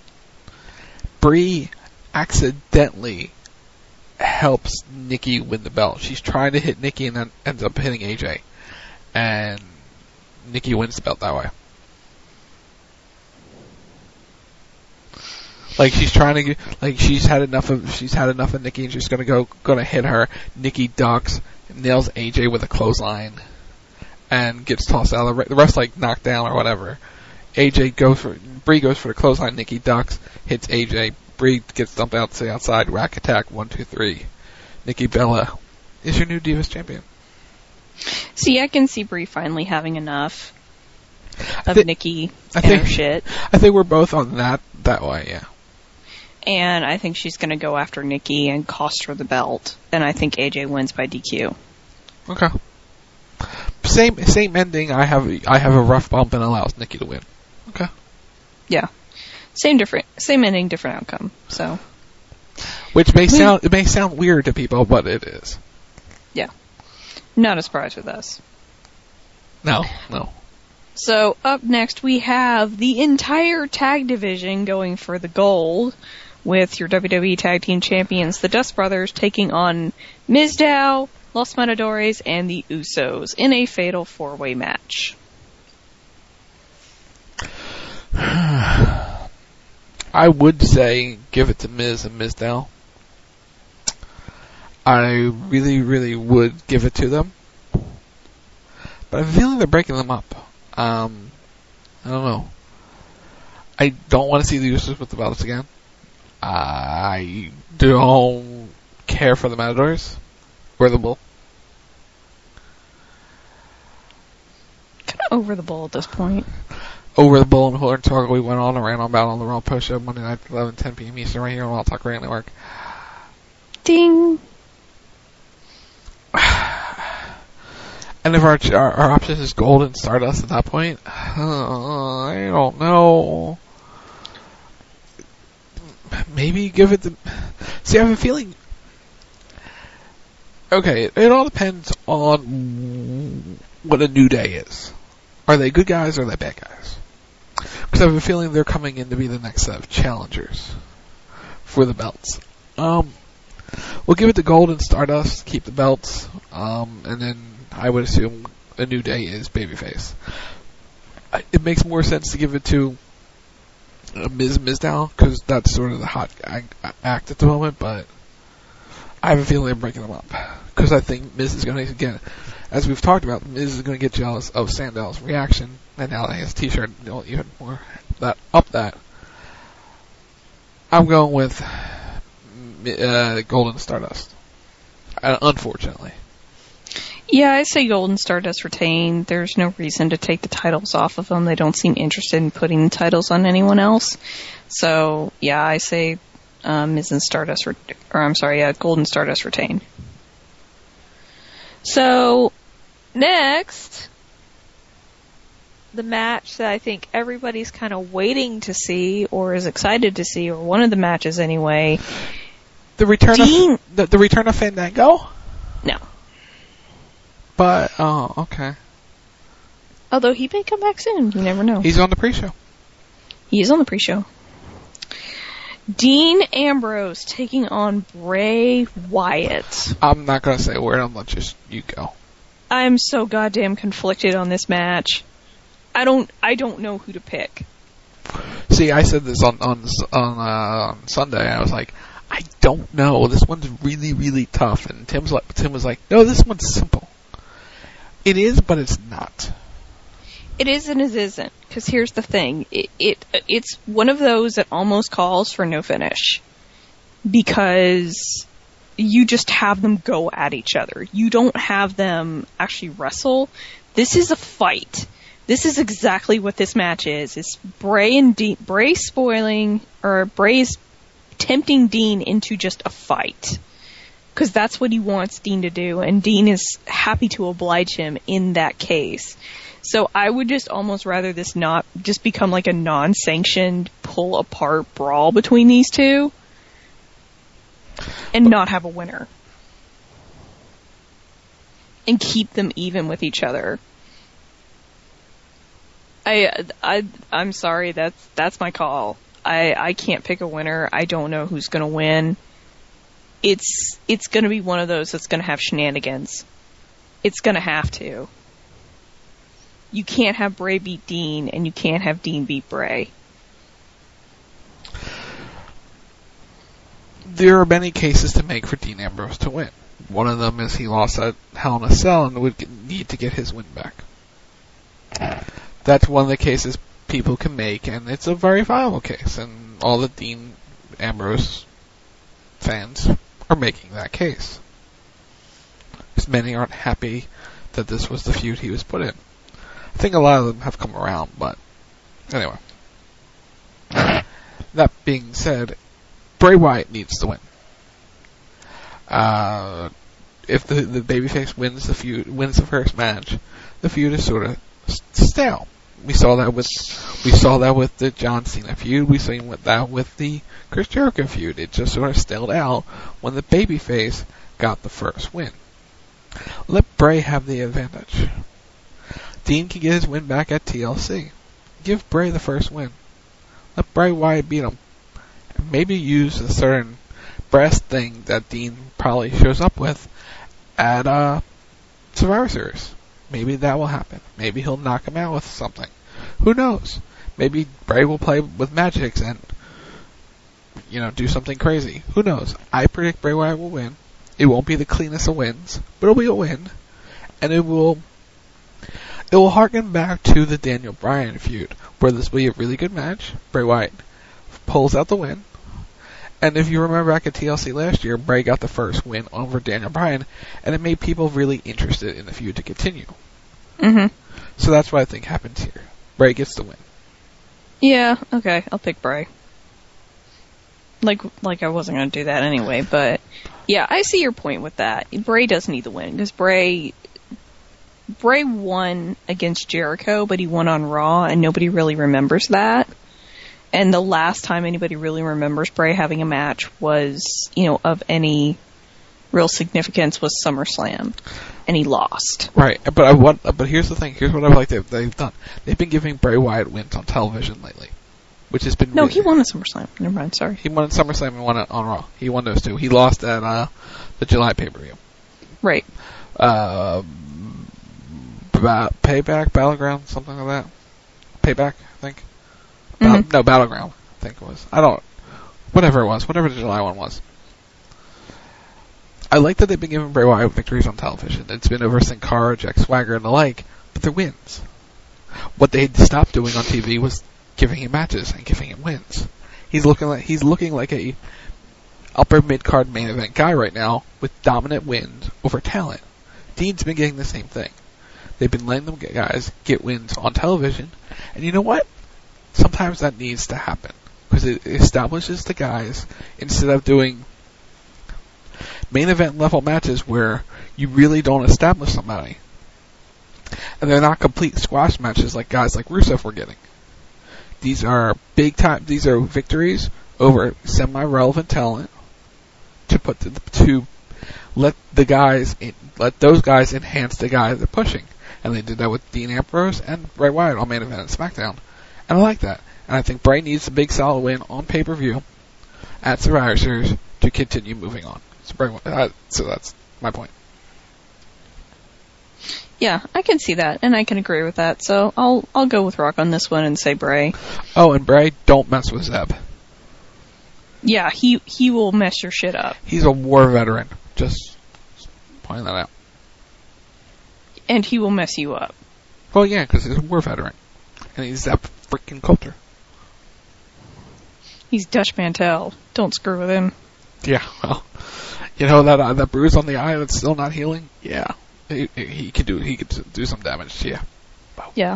Brie accidentally helps Nikki win the belt. She's trying to hit Nikki and then ends up hitting A J. And Nikki wins the belt that way. Like she's trying to, like she's had enough of, she's had enough of Nikki and she's gonna go, gonna hit her. Nikki ducks, nails A J with a clothesline, and gets tossed out of the, the ref's like knocked down or whatever. A J goes for, Brie goes for the clothesline, Nikki ducks, hits A J, Brie gets dumped out to the outside, rack attack, one, two, three. Nikki Bella is your new Divas champion. See, I can see Brie finally having enough of th- Nikki I and think, her shit. I think we're both on that, that way, yeah. And I think she's gonna go after Nikki and cost her the belt. And I think A J wins by D Q. Okay. Same, same ending. I have, I have a rough bump and allows Nikki to win. Okay. Yeah. Same different, same ending, different outcome. So. Which may sound it may sound weird to people, but it is. Yeah. Not a surprise with us. No, no. So up next we have the entire tag division going for the gold, with your W W E Tag Team Champions, the Dust Brothers, taking on Mizdow, Los Matadores, and the Usos in a fatal four-way match. I would say give it to Miz and Mizdow. I really, really would give it to them. But I have a feeling they're breaking them up. Um, I don't know. I don't want to see the Usos with the belts again. I don't care for the Matadors or the Bull. Kind of over the Bull at this point. Over the Bull and Hornswoggle, we went on and ran on about on the Raw Post Show Monday night, eleven ten p.m. Eastern, right here on Wild Talk Radio Network. Ding. And if our, our our option is Gold and Stardust at that point, uh, I don't know. Maybe give it the... See, I have a feeling... Okay, it, it all depends on what a New Day is. Are they good guys or are they bad guys? Because I have a feeling they're coming in to be the next set of challengers for the belts. Um, we'll give it to Gold and Stardust, keep the belts, um, and then I would assume a New Day is babyface. I, it makes more sense to give it to uh, Miz Mizdow, because that's sort of the hot act, act at the moment, but I have a feeling they're breaking them up. Because I think Miz is going to, again, as we've talked about, Miz is going to get jealous of Sandal's reaction, and now that he has a t-shirt, you know, even more that up that. I'm going with uh, Golden Stardust, uh, unfortunately. Yeah, I say Golden Stardust retain. There's no reason to take the titles off of them. They don't seem interested in putting the titles on anyone else. So, yeah, I say um, Miz and Stardust, re- or I'm sorry, yeah, Golden Stardust retain. So, next, the match that I think everybody's kind of waiting to see, or is excited to see, or one of the matches anyway. The return Dean- of the, the return of Fandango? No. But, oh, okay. Although he may come back soon, you never know. He's on the pre-show. He is on the pre-show. Dean Ambrose taking on Bray Wyatt. I'm not going to say a word, I'm going to just, you go. I'm so goddamn conflicted on this match. I don't, I don't know who to pick. See, I said this on, on, on, uh, on Sunday, I was like, I don't know, this one's really, really tough, and Tim's like, Tim was like, no, this one's simple. It is, but it's not. It is and it isn't. Because here's the thing. It, it It's one of those that almost calls for no finish. Because you just have them go at each other. You don't have them actually wrestle. This is a fight. This is exactly what this match is. It's Bray and Dean, Bray spoiling, or Bray's tempting Dean into just a fight. Because that's what he wants Dean to do, and Dean is happy to oblige him in that case. So I would just almost rather this not just become like a non-sanctioned pull-apart brawl between these two, and not have a winner. And keep them even with each other. I, I, I'm sorry, that's, that's my call. I, I can't pick a winner. I don't know who's gonna win. It's it's going to be one of those that's going to have shenanigans. It's going to have to. You can't have Bray beat Dean, and you can't have Dean beat Bray. There are many cases to make for Dean Ambrose to win. One of them is he lost at Hell in a Cell and would get, need to get his win back. That's one of the cases people can make, and it's a very viable case, and all the Dean Ambrose fans are making that case. Because many aren't happy that this was the feud he was put in. I think a lot of them have come around, but anyway. That being said, Bray Wyatt needs to win. Uh, if the the babyface wins the feud, wins the first match, the feud is sort of stale. We saw that with we saw that with the John Cena feud. We saw that with the Chris Jericho feud. It just sort of stalled out when the babyface got the first win. Let Bray have the advantage. Dean can get his win back at T L C. Give Bray the first win. Let Bray Wyatt beat him. And maybe use a certain brass thing that Dean probably shows up with at uh, Survivor Series. Maybe that will happen. Maybe he'll knock him out with something. Who knows? Maybe Bray will play with magics and, you know, do something crazy. Who knows? I predict Bray Wyatt will win. It won't be the cleanest of wins, but it'll be a win. And it will it will harken back to the Daniel Bryan feud, where this will be a really good match. Bray Wyatt pulls out the win. And if you remember back at T L C last year, Bray got the first win over Daniel Bryan, and it made people really interested in the feud to continue. Mm-hmm. So that's what I think happens here. Bray gets the win. Yeah, okay, I'll pick Bray. Like, like I wasn't going to do that anyway, but yeah, I see your point with that. Bray does need the win, because Bray, Bray won against Jericho, but he won on Raw, and nobody really remembers that. And the last time anybody really remembers Bray having a match was, you know, of any real significance was SummerSlam, and he lost. Right, but I want, but here's the thing. Here's what I like they've, they've done. They've been giving Bray Wyatt wins on television lately, which has been no. really, He won at SummerSlam. Never mind. Sorry. He won at SummerSlam and won it on Raw. He won those two. He lost at uh, the July pay-per-view. Right. Uh, ba- Payback, Battleground, something like that. Payback, I think. Mm-hmm. Uh, no, Battleground, I think it was. I don't... Whatever it was. Whatever the July one was. I like that they've been giving Bray Wyatt victories on television. It's been over Sin Cara, Jack Swagger, and the like, but they're wins. What they had to stop doing on T V was giving him matches and giving him wins. He's looking like he's looking like a upper mid-card main event guy right now with dominant wins over talent. Dean's been getting the same thing. They've been letting them get guys get wins on television, and you know what? Sometimes that needs to happen, because it establishes the guys, instead of doing main event level matches where you really don't establish somebody. And they're not complete squash matches like guys like Rusev were getting. These are big time, these are victories over semi-relevant talent to put the, to let the guys, in, let those guys enhance the guy they're pushing. And they did that with Dean Ambrose and Bray Wyatt on main event and SmackDown. And I like that. And I think Bray needs a big solid win on pay-per-view at Survivor Series to continue moving on. So, Bray, uh, so that's my point. Yeah, I can see that, and I can agree with that. So I'll I'll go with Rock on this one and say Bray. Oh, and Bray, don't mess with Zeb. Yeah, he he will mess your shit up. He's a war veteran. Just pointing that out. And he will mess you up. Well, yeah, because he's a war veteran. And he's that freaking Coulter. He's Dutch Mantel. Don't screw with him. Yeah, well, you know that uh, that bruise on the eye that's still not healing? Yeah. He, he could do he could do some damage, yeah. Wow. Yeah.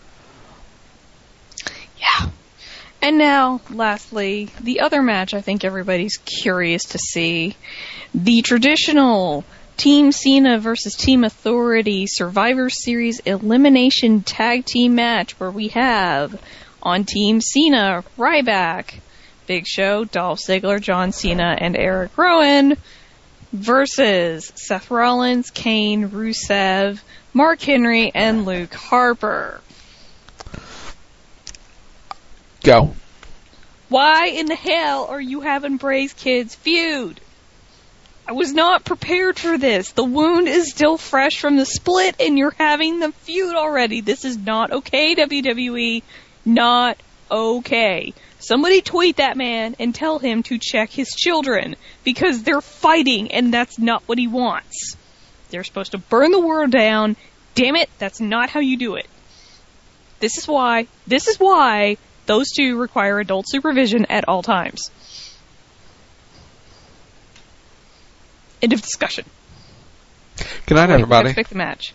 Yeah. And now, lastly, the other match I think everybody's curious to see. The traditional Team Cena versus Team Authority Survivor Series Elimination Tag Team match, where we have on Team Cena, Ryback, Big Show, Dolph Ziggler, John Cena, and Eric Rowan, versus Seth Rollins, Kane, Rusev, Mark Henry, and Luke Harper. Go. Why in the hell are you having Bray's kids feud? I was not prepared for this. The wound is still fresh from the split, and you're having them feud already. This is not okay, W W E. Not okay. Somebody tweet that man and tell him to check his children, because they're fighting, and that's not what he wants. They're supposed to burn the world down. Damn it, that's not how you do it. This is why, this is why those two require adult supervision at all times. End of discussion. Good night, Wait, everybody. Let's pick the match.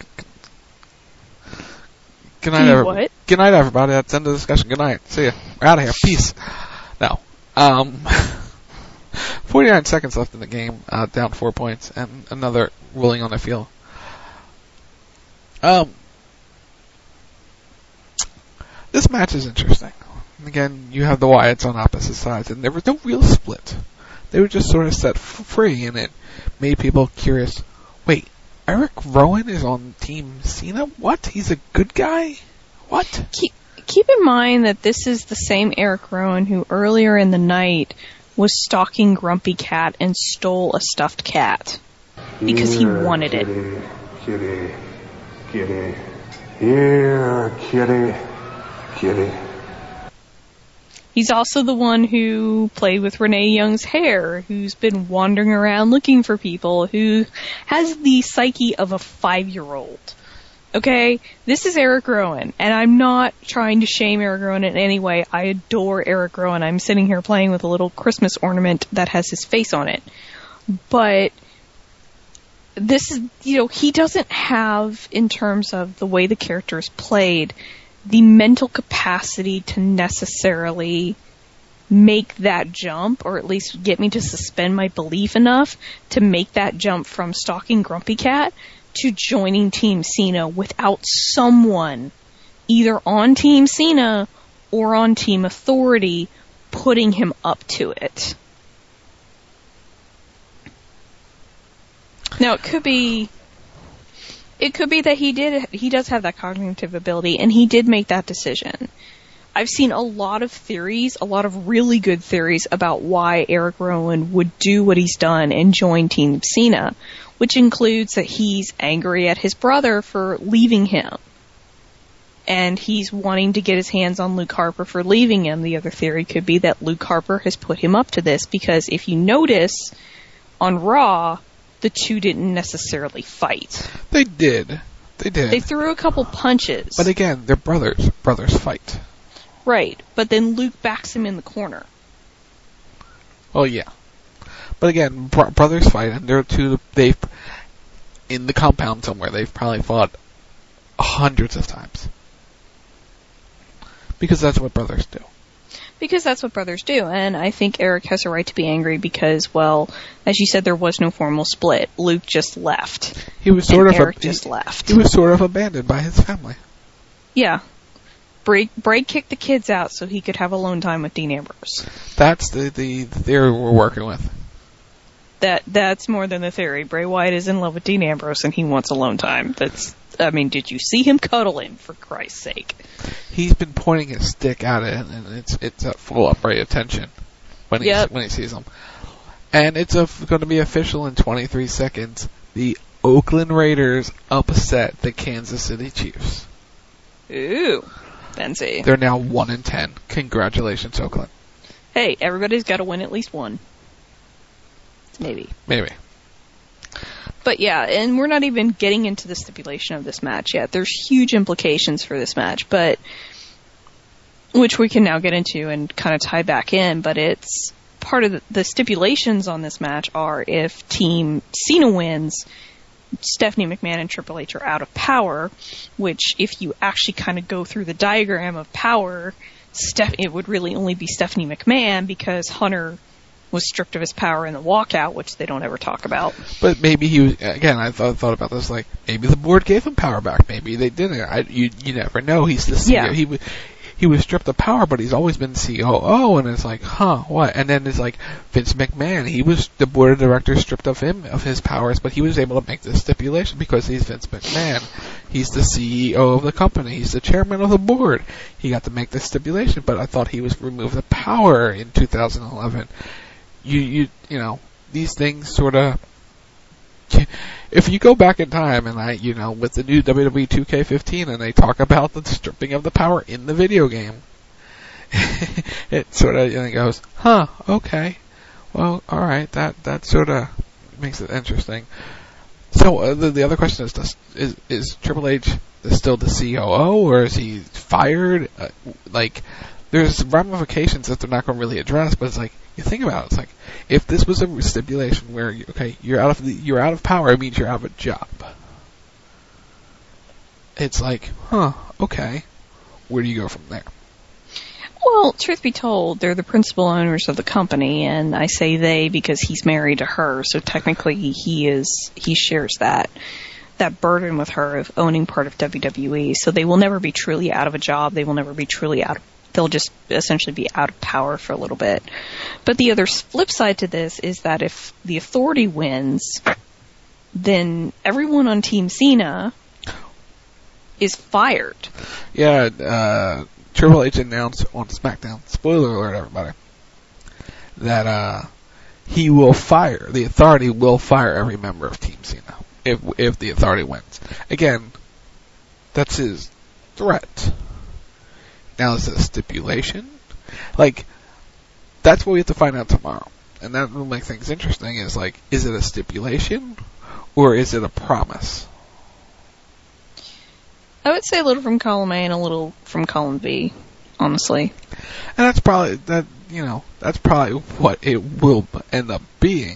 Good night, everybody. What? Good night, everybody. That's the end of the discussion. Good night. See ya. We're out of here. Peace. Now, um, forty-nine seconds left in the game, uh, down four points, and another ruling on the field. Um, match is interesting. Again, you have the Wyatts on opposite sides, and there was no real split. They were just sort of set f- free, and it made people curious. Wait, Eric Rowan is on Team Cena? What? He's a good guy? What? Keep, keep in mind that this is the same Eric Rowan who earlier in the night was stalking Grumpy Cat and stole a stuffed cat because he wanted kitty, it. Kitty, kitty, here, kitty, kitty. He's also the one who played with Renee Young's hair, who's been wandering around looking for people, who has the psyche of a five-year-old. Okay? This is Eric Rowan, and I'm not trying to shame Eric Rowan in any way. I adore Eric Rowan. I'm sitting here playing with a little Christmas ornament that has his face on it. But this is, you know, he doesn't have, in terms of the way the character is played, the mental capacity to necessarily make that jump, or at least get me to suspend my belief enough to make that jump from stalking Grumpy Cat to joining Team Cena without someone either on Team Cena or on Team Authority putting him up to it. Now, it could be... It could be that he did, he does have that cognitive ability, and he did make that decision. I've seen a lot of theories, a lot of really good theories about why Eric Rowan would do what he's done and join Team Cena, which includes that he's angry at his brother for leaving him. And he's wanting to get his hands on Luke Harper for leaving him. The other theory could be that Luke Harper has put him up to this, because if you notice, on Raw, the two didn't necessarily fight. They did. They did. They threw a couple punches. But again, they're brothers. Brothers fight. Right. But then Luke backs him in the corner. Well, yeah. But again, bro- brothers fight, and they're two, they've, in the compound somewhere, they've probably fought hundreds of times. Because that's what brothers do. Because that's what brothers do, and I think Eric has a right to be angry because, well, as you said, there was no formal split. Luke just left. He was sort and of Eric a, just he, left. He was sort of abandoned by his family. Yeah. Bray, Bray kicked the kids out so he could have alone time with Dean Ambrose. That's the, the, the theory we're working with. That That's more than the theory. Bray Wyatt is in love with Dean Ambrose and he wants alone time. That's, I mean, did you see him cuddle him, for Christ's sake? He's been pointing his stick at it, and it's it's at full upright attention when he yep. when he sees him. And it's going to be official in twenty-three seconds. The Oakland Raiders upset the Kansas City Chiefs. Ooh, fancy. They're now one and ten. Congratulations, Oakland. Hey, everybody's got to win at least one. Maybe. Maybe. But yeah, and we're not even getting into the stipulation of this match yet. There's huge implications for this match, but which we can now get into and kind of tie back in, but it's part of the, the stipulations on this match are if Team Cena wins, Stephanie McMahon and Triple H are out of power, which if you actually kind of go through the diagram of power, Steph- it would really only be Stephanie McMahon because Hunter was stripped of his power in the walkout, which they don't ever talk about. But maybe he was, again, I thought, thought about this, like, maybe the board gave him power back. Maybe they didn't. I, you, you never know. He's the C E O. Yeah. He, he was stripped of power, but he's always been C O O, and it's like, huh, what? And then it's like, Vince McMahon, he was, the board of directors stripped of him, of his powers, but he was able to make this stipulation because he's Vince McMahon. He's the C E O of the company. He's the chairman of the board. He got to make this stipulation, but I thought he was removed the power in two thousand eleven. You, you, you know, these things sort of, if you go back in time and I, you know, with the new W W E two K fifteen and they talk about the stripping of the power in the video game, it sort of, you know, goes, huh, okay, well, alright, that, that sort of makes it interesting. So, uh, the, the other question is, does, is, is Triple H still the C O O, or is he fired? Uh, like, there's ramifications that they're not going to really address, but it's like, you think about it, it's like, if this was a stipulation where, you, okay, you're out of the, you're out of power, it means you're out of a job. It's like, huh, okay, where do you go from there? Well, truth be told, they're the principal owners of the company, and I say they because he's married to her, so technically he is, he shares that, that burden with her of owning part of W W E. So they will never be truly out of a job. They will never be truly out of, they'll just essentially be out of power for a little bit. But the other flip side to this is that if the Authority wins, then everyone on Team Cena is fired. Yeah, uh, Triple H announced on SmackDown, spoiler alert everybody, that uh, he will fire, the Authority will fire every member of Team Cena if if the Authority wins. Again, that's his threat. Now is it a stipulation? Like, that's what we have to find out tomorrow. And that will make things interesting is like, is it a stipulation or is it a promise? I would say a little from column A and a little from column B, honestly. And that's probably, that you know, that's probably what it will end up being.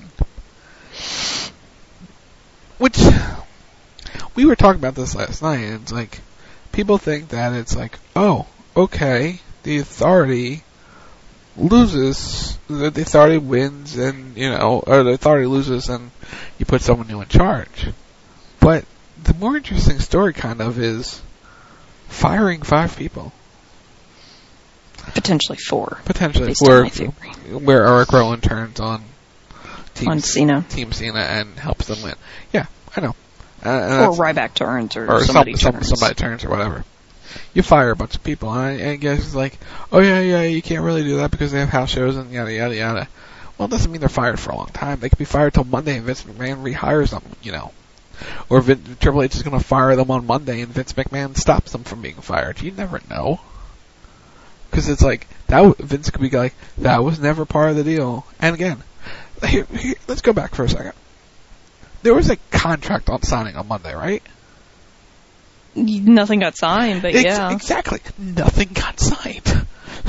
Which, we were talking about this last night, and it's like, people think that it's like, oh, okay, the Authority loses, the, the Authority wins, and, you know, or the Authority loses, and you put someone new in charge. But the more interesting story kind of is firing five people. Potentially four. Potentially four, where Eric Rowan turns on Team on Cena. Team Cena and helps them win. Yeah, I know. Uh, or Ryback turns, or, or somebody some, turns. Some, somebody turns, or whatever. You fire a bunch of people, and I, and I guess it's like, oh yeah, yeah, you can't really do that because they have house shows and yada, yada, yada. Well, it doesn't mean they're fired for a long time. They could be fired till Monday and Vince McMahon rehires them, you know. Or Vin, Triple H is going to fire them on Monday and Vince McMahon stops them from being fired. You never know. Because it's like, that Vince could be like, that was never part of the deal. And again, here, here, let's go back for a second. There was a contract on signing on Monday, right? Nothing got signed, but Ex- yeah. Exactly. Nothing got signed.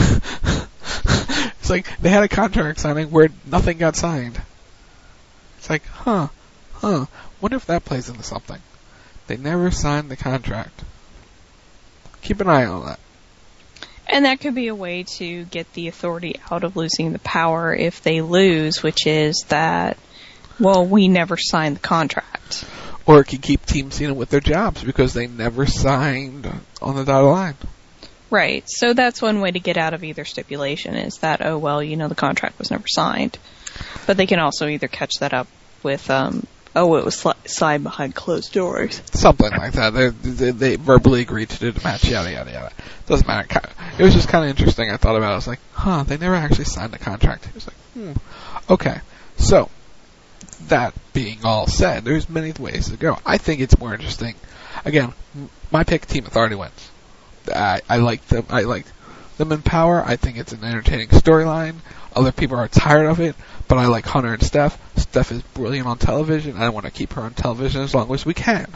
It's like, they had a contract signing where nothing got signed. It's like, huh, huh. Wonder if that plays into something. They never signed the contract. Keep an eye on that. And that could be a way to get the Authority out of losing the power if they lose, which is that, well, we never signed the contract. Or it could keep Team Cena with their jobs because they never signed on the dotted line. Right. So that's one way to get out of either stipulation is that, oh, well, you know, the contract was never signed. But they can also either catch that up with, um, oh, it was signed behind closed doors. Something like that. They, they, they verbally agreed to do the match, yada, yada, yada. Doesn't matter. It was just kind of interesting. I thought about it. I was like, huh, they never actually signed the contract. It was like, hmm. Okay. So, that being all said, there's many ways to go. I think it's more interesting. Again, my pick, Team Authority wins. I, I like them. I like them in power. I think it's an entertaining storyline. Other people are tired of it, but I like Hunter and Steph. Steph is brilliant on television. I want to keep her on television as long as we can.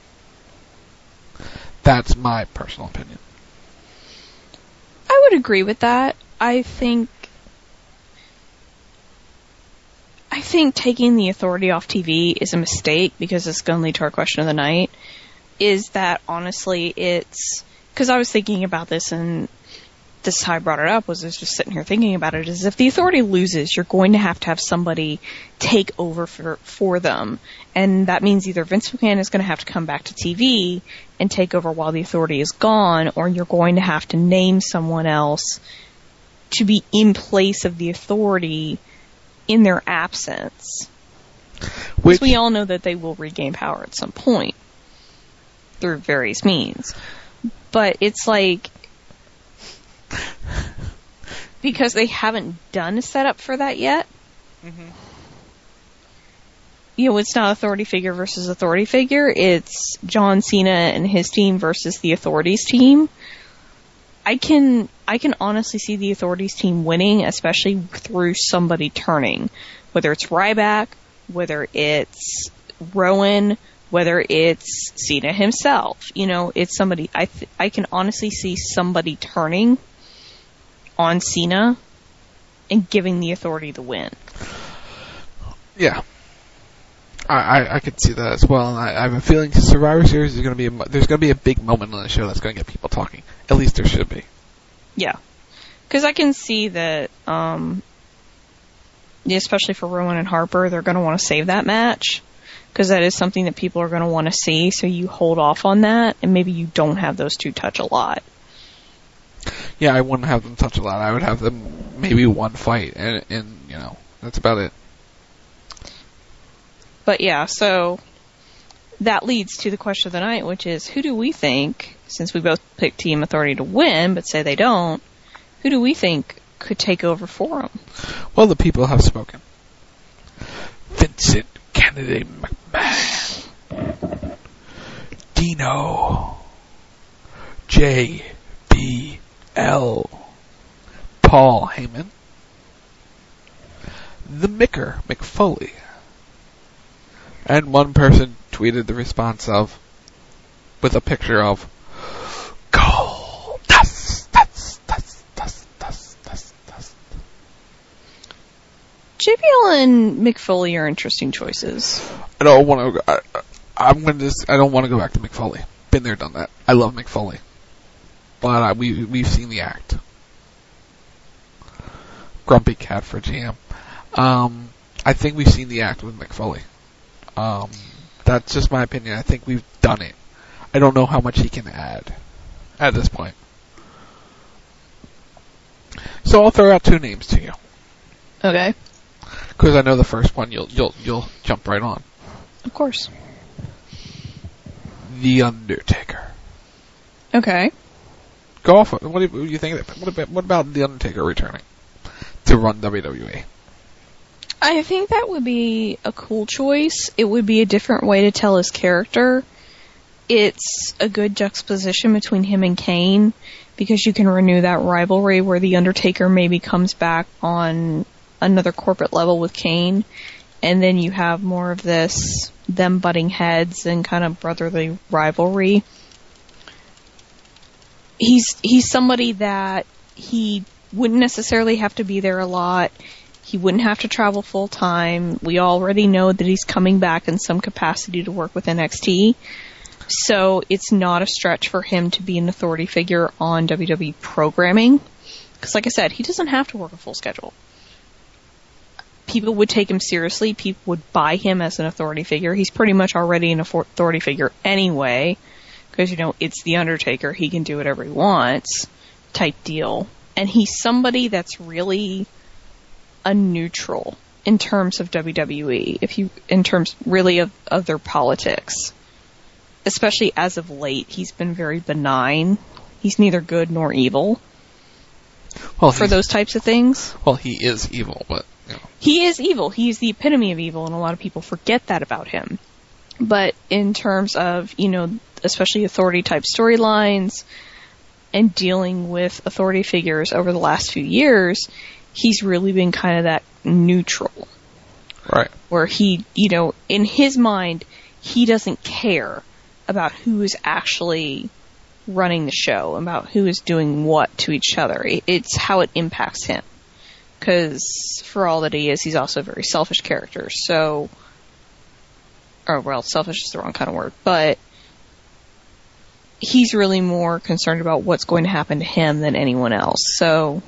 That's my personal opinion. I would agree with that. I think I think taking the Authority off T V is a mistake because it's going to lead to our question of the night. Is that honestly it's... Because I was thinking about this and this is how I brought it up, was I was just sitting here thinking about it, is if the Authority loses, you're going to have to have somebody take over for, for them. And that means either Vince McMahon is going to have to come back to T V and take over while the Authority is gone, or you're going to have to name someone else to be in place of the Authority in their absence. Which, because we all know that they will regain power at some point through various means. But it's like, because they haven't done a setup for that yet. Mm-hmm. You know, it's not Authority figure versus Authority figure. It's John Cena and his team versus the Authority's team. I can, I can honestly see the Authority's team winning, especially through somebody turning. Whether it's Ryback, whether it's Rowan, whether it's Cena himself. You know, it's somebody, I th- I can honestly see somebody turning on Cena and giving the Authority the win. Yeah. I, I, I could see that as well, and I, I have a feeling Survivor Series is going to be a, there's going to be a big moment on the show that's going to get people talking. At least there should be. Yeah. Because I can see that, um, especially for Rowan and Harper, they're going to want to save that match. because that is something that people are going to want to see, so you hold off on that, and maybe you don't have those two touch a lot. Yeah, I wouldn't have them touch a lot. I would have them maybe one fight, and, and you know, that's about it. But yeah, so that leads to the question of the night, which is, who do we think, since we both picked Team Authority to win, but say they don't, who do we think could take over for them? Well, the people have spoken. Vincent Kennedy McMahon. Dino. J B L. Paul Heyman. The Micker McFoley. And one person tweeted the response of, with a picture of, gold dust, dust, dust, dust, dust, dust, dust. J B L and McFoley are interesting choices. I don't want to. I, I'm going to. Just, I don't want to go back to McFoley. Been there, done that. I love McFoley, but uh, we we've seen the act. Grumpy cat for G M. Um, I think we've seen the act with McFoley. Um, that's just my opinion. I think we've done it. I don't know how much he can add at this point. So I'll throw out two names to you. Okay. Because I know the first one you'll you'll you'll jump right on. Of course. The Undertaker. Okay. Go off. What do you think? What about, what about The Undertaker returning to run W W E? I think that would be a cool choice. It would be a different way to tell his character. It's a good juxtaposition between him and Kane, because you can renew that rivalry where The Undertaker maybe comes back on another corporate level with Kane, and then you have more of this, them butting heads and kind of brotherly rivalry. He's, he's somebody that he wouldn't necessarily have to be there a lot. He wouldn't have to travel full time. We already know that he's coming back in some capacity to work with N X T. So it's not a stretch for him to be an authority figure on W W E programming. Because like I said, he doesn't have to work a full schedule. People would take him seriously. People would buy him as an authority figure. He's pretty much already an authority figure anyway. Because, you know, it's The Undertaker. He can do whatever he wants type deal. And he's somebody that's really a neutral in terms of W W E, if you in terms really of, of their politics. Especially as of late, he's been very benign. He's neither good nor evil. Well, for those types of things. Well, he is evil, but you know. He is evil. He's the epitome of evil, and a lot of people forget that about him. But in terms of, you know, especially authority type storylines and dealing with authority figures over the last few years, he's really been kind of that neutral. Right. Where he, you know, in his mind, he doesn't care about who is actually running the show, about who is doing what to each other. It's how it impacts him. Because for all that he is, he's also a very selfish character. So, or well, selfish is the wrong kind of word, but he's really more concerned about what's going to happen to him than anyone else. So,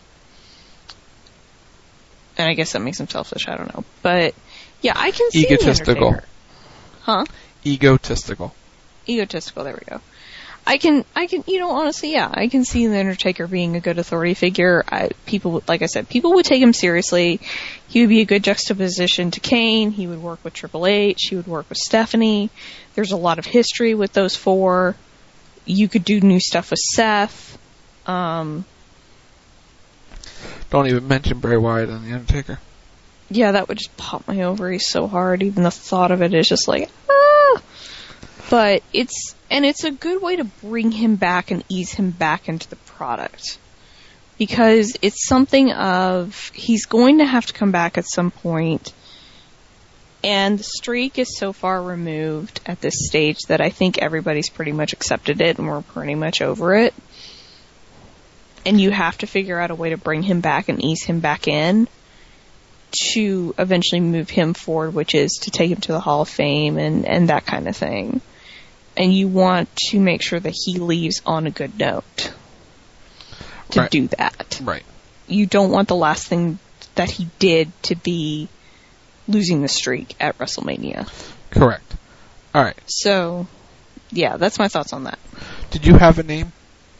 and I guess that makes him selfish, I don't know. But, yeah, I can see Egotistical. The Undertaker. Huh? Egotistical. Egotistical, there we go. I can, I can, you know, honestly, yeah, I can see The Undertaker being a good authority figure. I, people, would, like I said, people would take him seriously. He would be a good juxtaposition to Kane. He would work with Triple H. He would work with Stephanie. There's a lot of history with those four. You could do new stuff with Seth. Um, Don't even mention Bray Wyatt and The Undertaker. Yeah, that would just pop my ovaries so hard. Even the thought of it is just like, ah! But it's, and it's a good way to bring him back and ease him back into the product. Because it's something of, he's going to have to come back at some point, and the streak is so far removed at this stage that I think everybody's pretty much accepted it, and we're pretty much over it. And you have to figure out a way to bring him back and ease him back in to eventually move him forward, which is to take him to the Hall of Fame and, and that kind of thing. And you want to make sure that he leaves on a good note to right. do that. Right. You don't want the last thing that he did to be losing the streak at WrestleMania. Correct. All right. So, yeah, that's my thoughts on that. Did you have a name?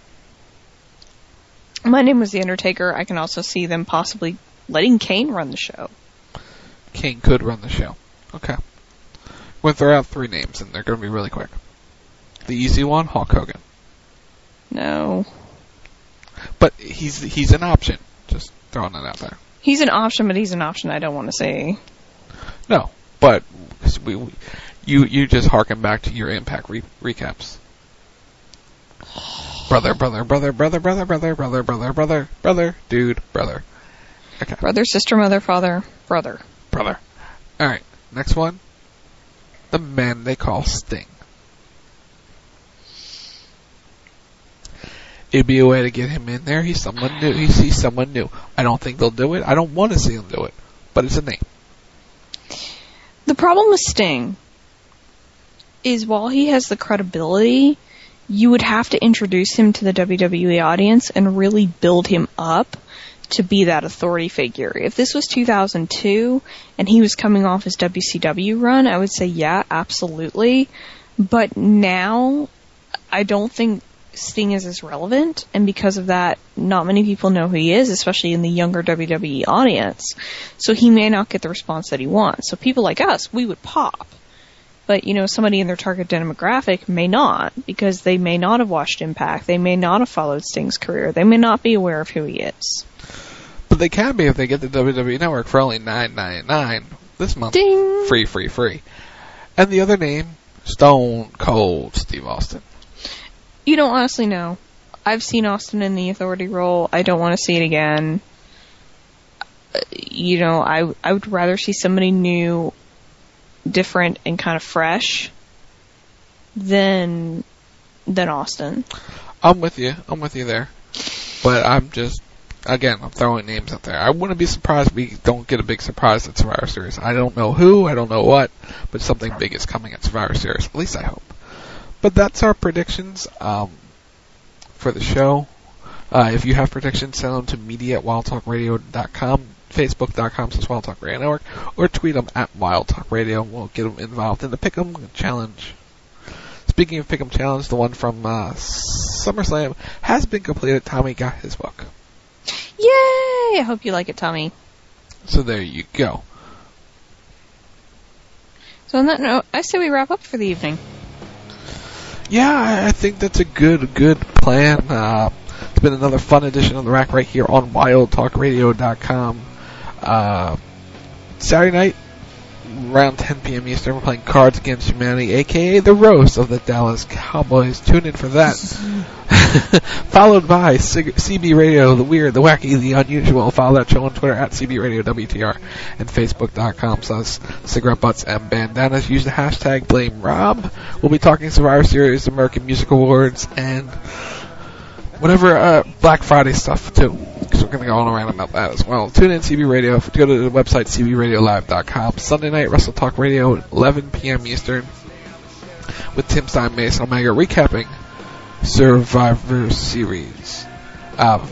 My name was The Undertaker. I can also see them possibly letting Kane run the show. Kane could run the show. Okay. We're going to throw out three names, and they're going to be really quick. The easy one, Hulk Hogan. No. But he's he's an option. Just throwing that out there. He's an option, but he's an option I don't want to say. No, but we, we, you you just harken back to your Impact re- recaps. Brother, brother, brother, brother, brother, brother, brother, brother, brother, brother, dude, brother. Okay. Brother, sister, mother, father, brother. Brother. Alright, next one. The man they call Sting. It'd be a way to get him in there. He's someone new. He's, he's someone new. I don't think they'll do it. I don't want to see them do it. But it's a name. The problem with Sting is while he has the credibility, you would have to introduce him to the W W E audience and really build him up to be that authority figure. If this was two thousand two and he was coming off his W C W run, I would say, yeah, absolutely. But now, I don't think Sting is as relevant, and because of that, not many people know who he is, especially in the younger W W E audience. So he may not get the response that he wants. So people like us, we would pop. But, you know, somebody in their target demographic may not, because they may not have watched Impact. They may not have followed Sting's career. They may not be aware of who he is. But they can be if they get the W W E Network for only nine ninety-nine this month. Ding! Free, free, free. And the other name, Stone Cold Steve Austin. You don't honestly know. I've seen Austin in the authority role. I don't want to see it again. You know, I I would rather see somebody new, different, and kind of fresh than than Austin. I'm with you. I'm with you there. But I'm just, again, I'm throwing names out there. I wouldn't be surprised if we don't get a big surprise at Survivor Series. I don't know who, I don't know what, but something big is coming at Survivor Series. At least I hope. But that's our predictions um, for the show. Uh, if you have predictions, send them to media at wild talk radio dot com, facebook dot com slash wild talk radio network, or tweet them at Wild Talk Radio. We'll get them involved in the Pick'em Challenge. Speaking of Pick'em Challenge, the one from uh, SummerSlam has been completed. Tommy got his book. Yay! I hope you like it, Tommy. So there you go. So on that note, I say we wrap up for the evening. Yeah, I think that's a good, good plan. Uh, it's been another fun edition of The Rack right here on wild talk radio dot com. Uh, Saturday night, around ten p.m. Eastern, we're playing Cards Against Humanity, a k a the roast of the Dallas Cowboys. Tune in for that. Followed by C B Radio, the weird, the wacky, the unusual. Follow that show on Twitter at C B Radio W T R and Facebook dot com slash cigarette butts and bandanas. Use the hashtag Blame Rob. We'll be talking Survivor Series, American Music Awards, and whatever uh, Black Friday stuff too. Because we're going to go on around about that as well. Tune in C B Radio. Go to the website C B radio live dot com. Sunday night, Wrestle Talk Radio, eleven p.m. Eastern, with Tim Stein, Mason Omega, recapping Survivor Series. Um,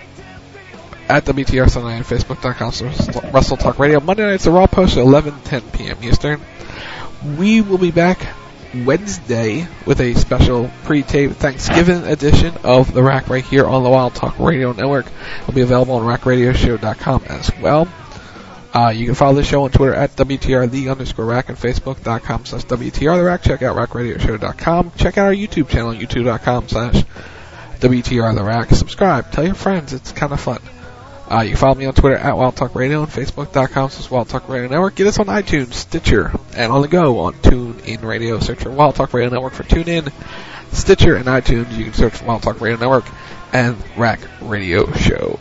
at W T R Sunday and Facebook dot com slash Wrestle Talk Radio. Monday night's the Raw Post at eleven ten p.m. Eastern. We will be back Wednesday with a special pre-taped Thanksgiving edition of The Rack right here on the Wild Talk Radio Network. It'll be available on rack radio show dot com as well. Uh, you can follow the show on Twitter at W T R the underscore rack and Facebook dot com slash W T R the rack. Check out rack radio show dot com. Check out our YouTube channel, youtube dot com slash W T R the rack. Subscribe. Tell your friends. It's kind of fun. Uh, you can follow me on Twitter at Wild Talk Radio and Facebook dot com slash Wild Talk Radio Network. Get us on iTunes, Stitcher, and on the go on TuneIn Radio. Search for Wild Talk Radio Network for TuneIn, Stitcher, and iTunes. You can search for Wild Talk Radio Network and Rack Radio Show.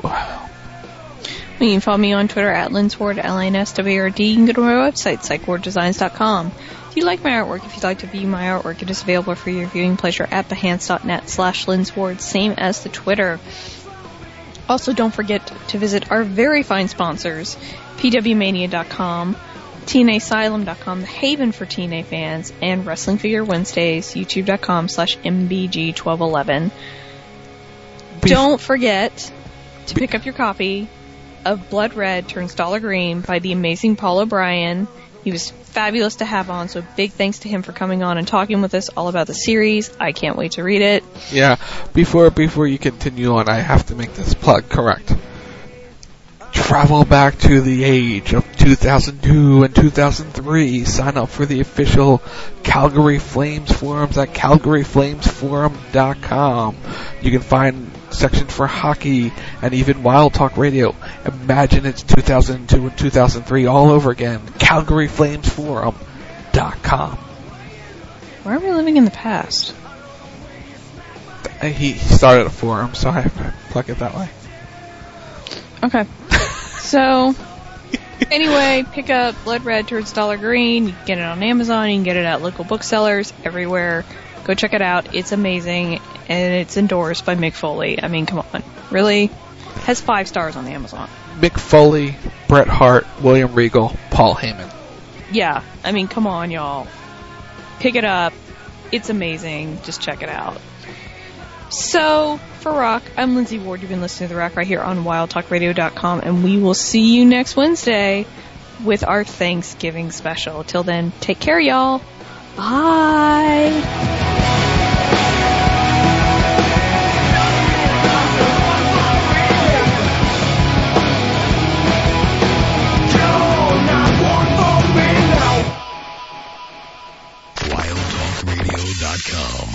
You can follow me on Twitter at Linsward, L I N S W R D. You can go to my website, psych ward designs dot com. If you like my artwork, if you'd like to view my artwork, it is available for your viewing pleasure at behance dot net slash Linsward, same as the Twitter. Also, don't forget to visit our very fine sponsors, P W mania dot com, T N A Asylum dot com, the haven for T N A fans, and Wrestling Figure Wednesdays, youtube dot com slash M B G twelve eleven. Don't forget to pick up your copy of Blood Red Turns Dollar Green by the amazing Paul O'Brien. He was fabulous to have on, so big thanks to him for coming on and talking with us all about the series. I can't wait to read it. Yeah, before before you continue on, I have to make this plug correct. Travel back to the age of two thousand two and two thousand three. Sign up for the official Calgary Flames forums at calgary flames forum dot com. You can find sections for hockey and even Wild Talk Radio. Imagine it's two thousand two and two thousand three all over again. calgary flames forum dot com. Why are we living in the past? He started a forum, so I have to plug it that way. Okay. So, anyway, pick up Blood Red Towards Dollar Green. You can get it on Amazon. You can get it at local booksellers everywhere. Go check it out. It's amazing, and it's endorsed by Mick Foley. I mean, come on. Really? Has five stars on Amazon. Mick Foley, Bret Hart, William Regal, Paul Heyman. Yeah. I mean, come on, y'all. Pick it up. It's amazing. Just check it out. So, for Rock, I'm Lindsay Ward. You've been listening to The Rock right here on wild talk radio dot com, and we will see you next Wednesday with our Thanksgiving special. Till then, take care, y'all. Bye. wild talk radio dot com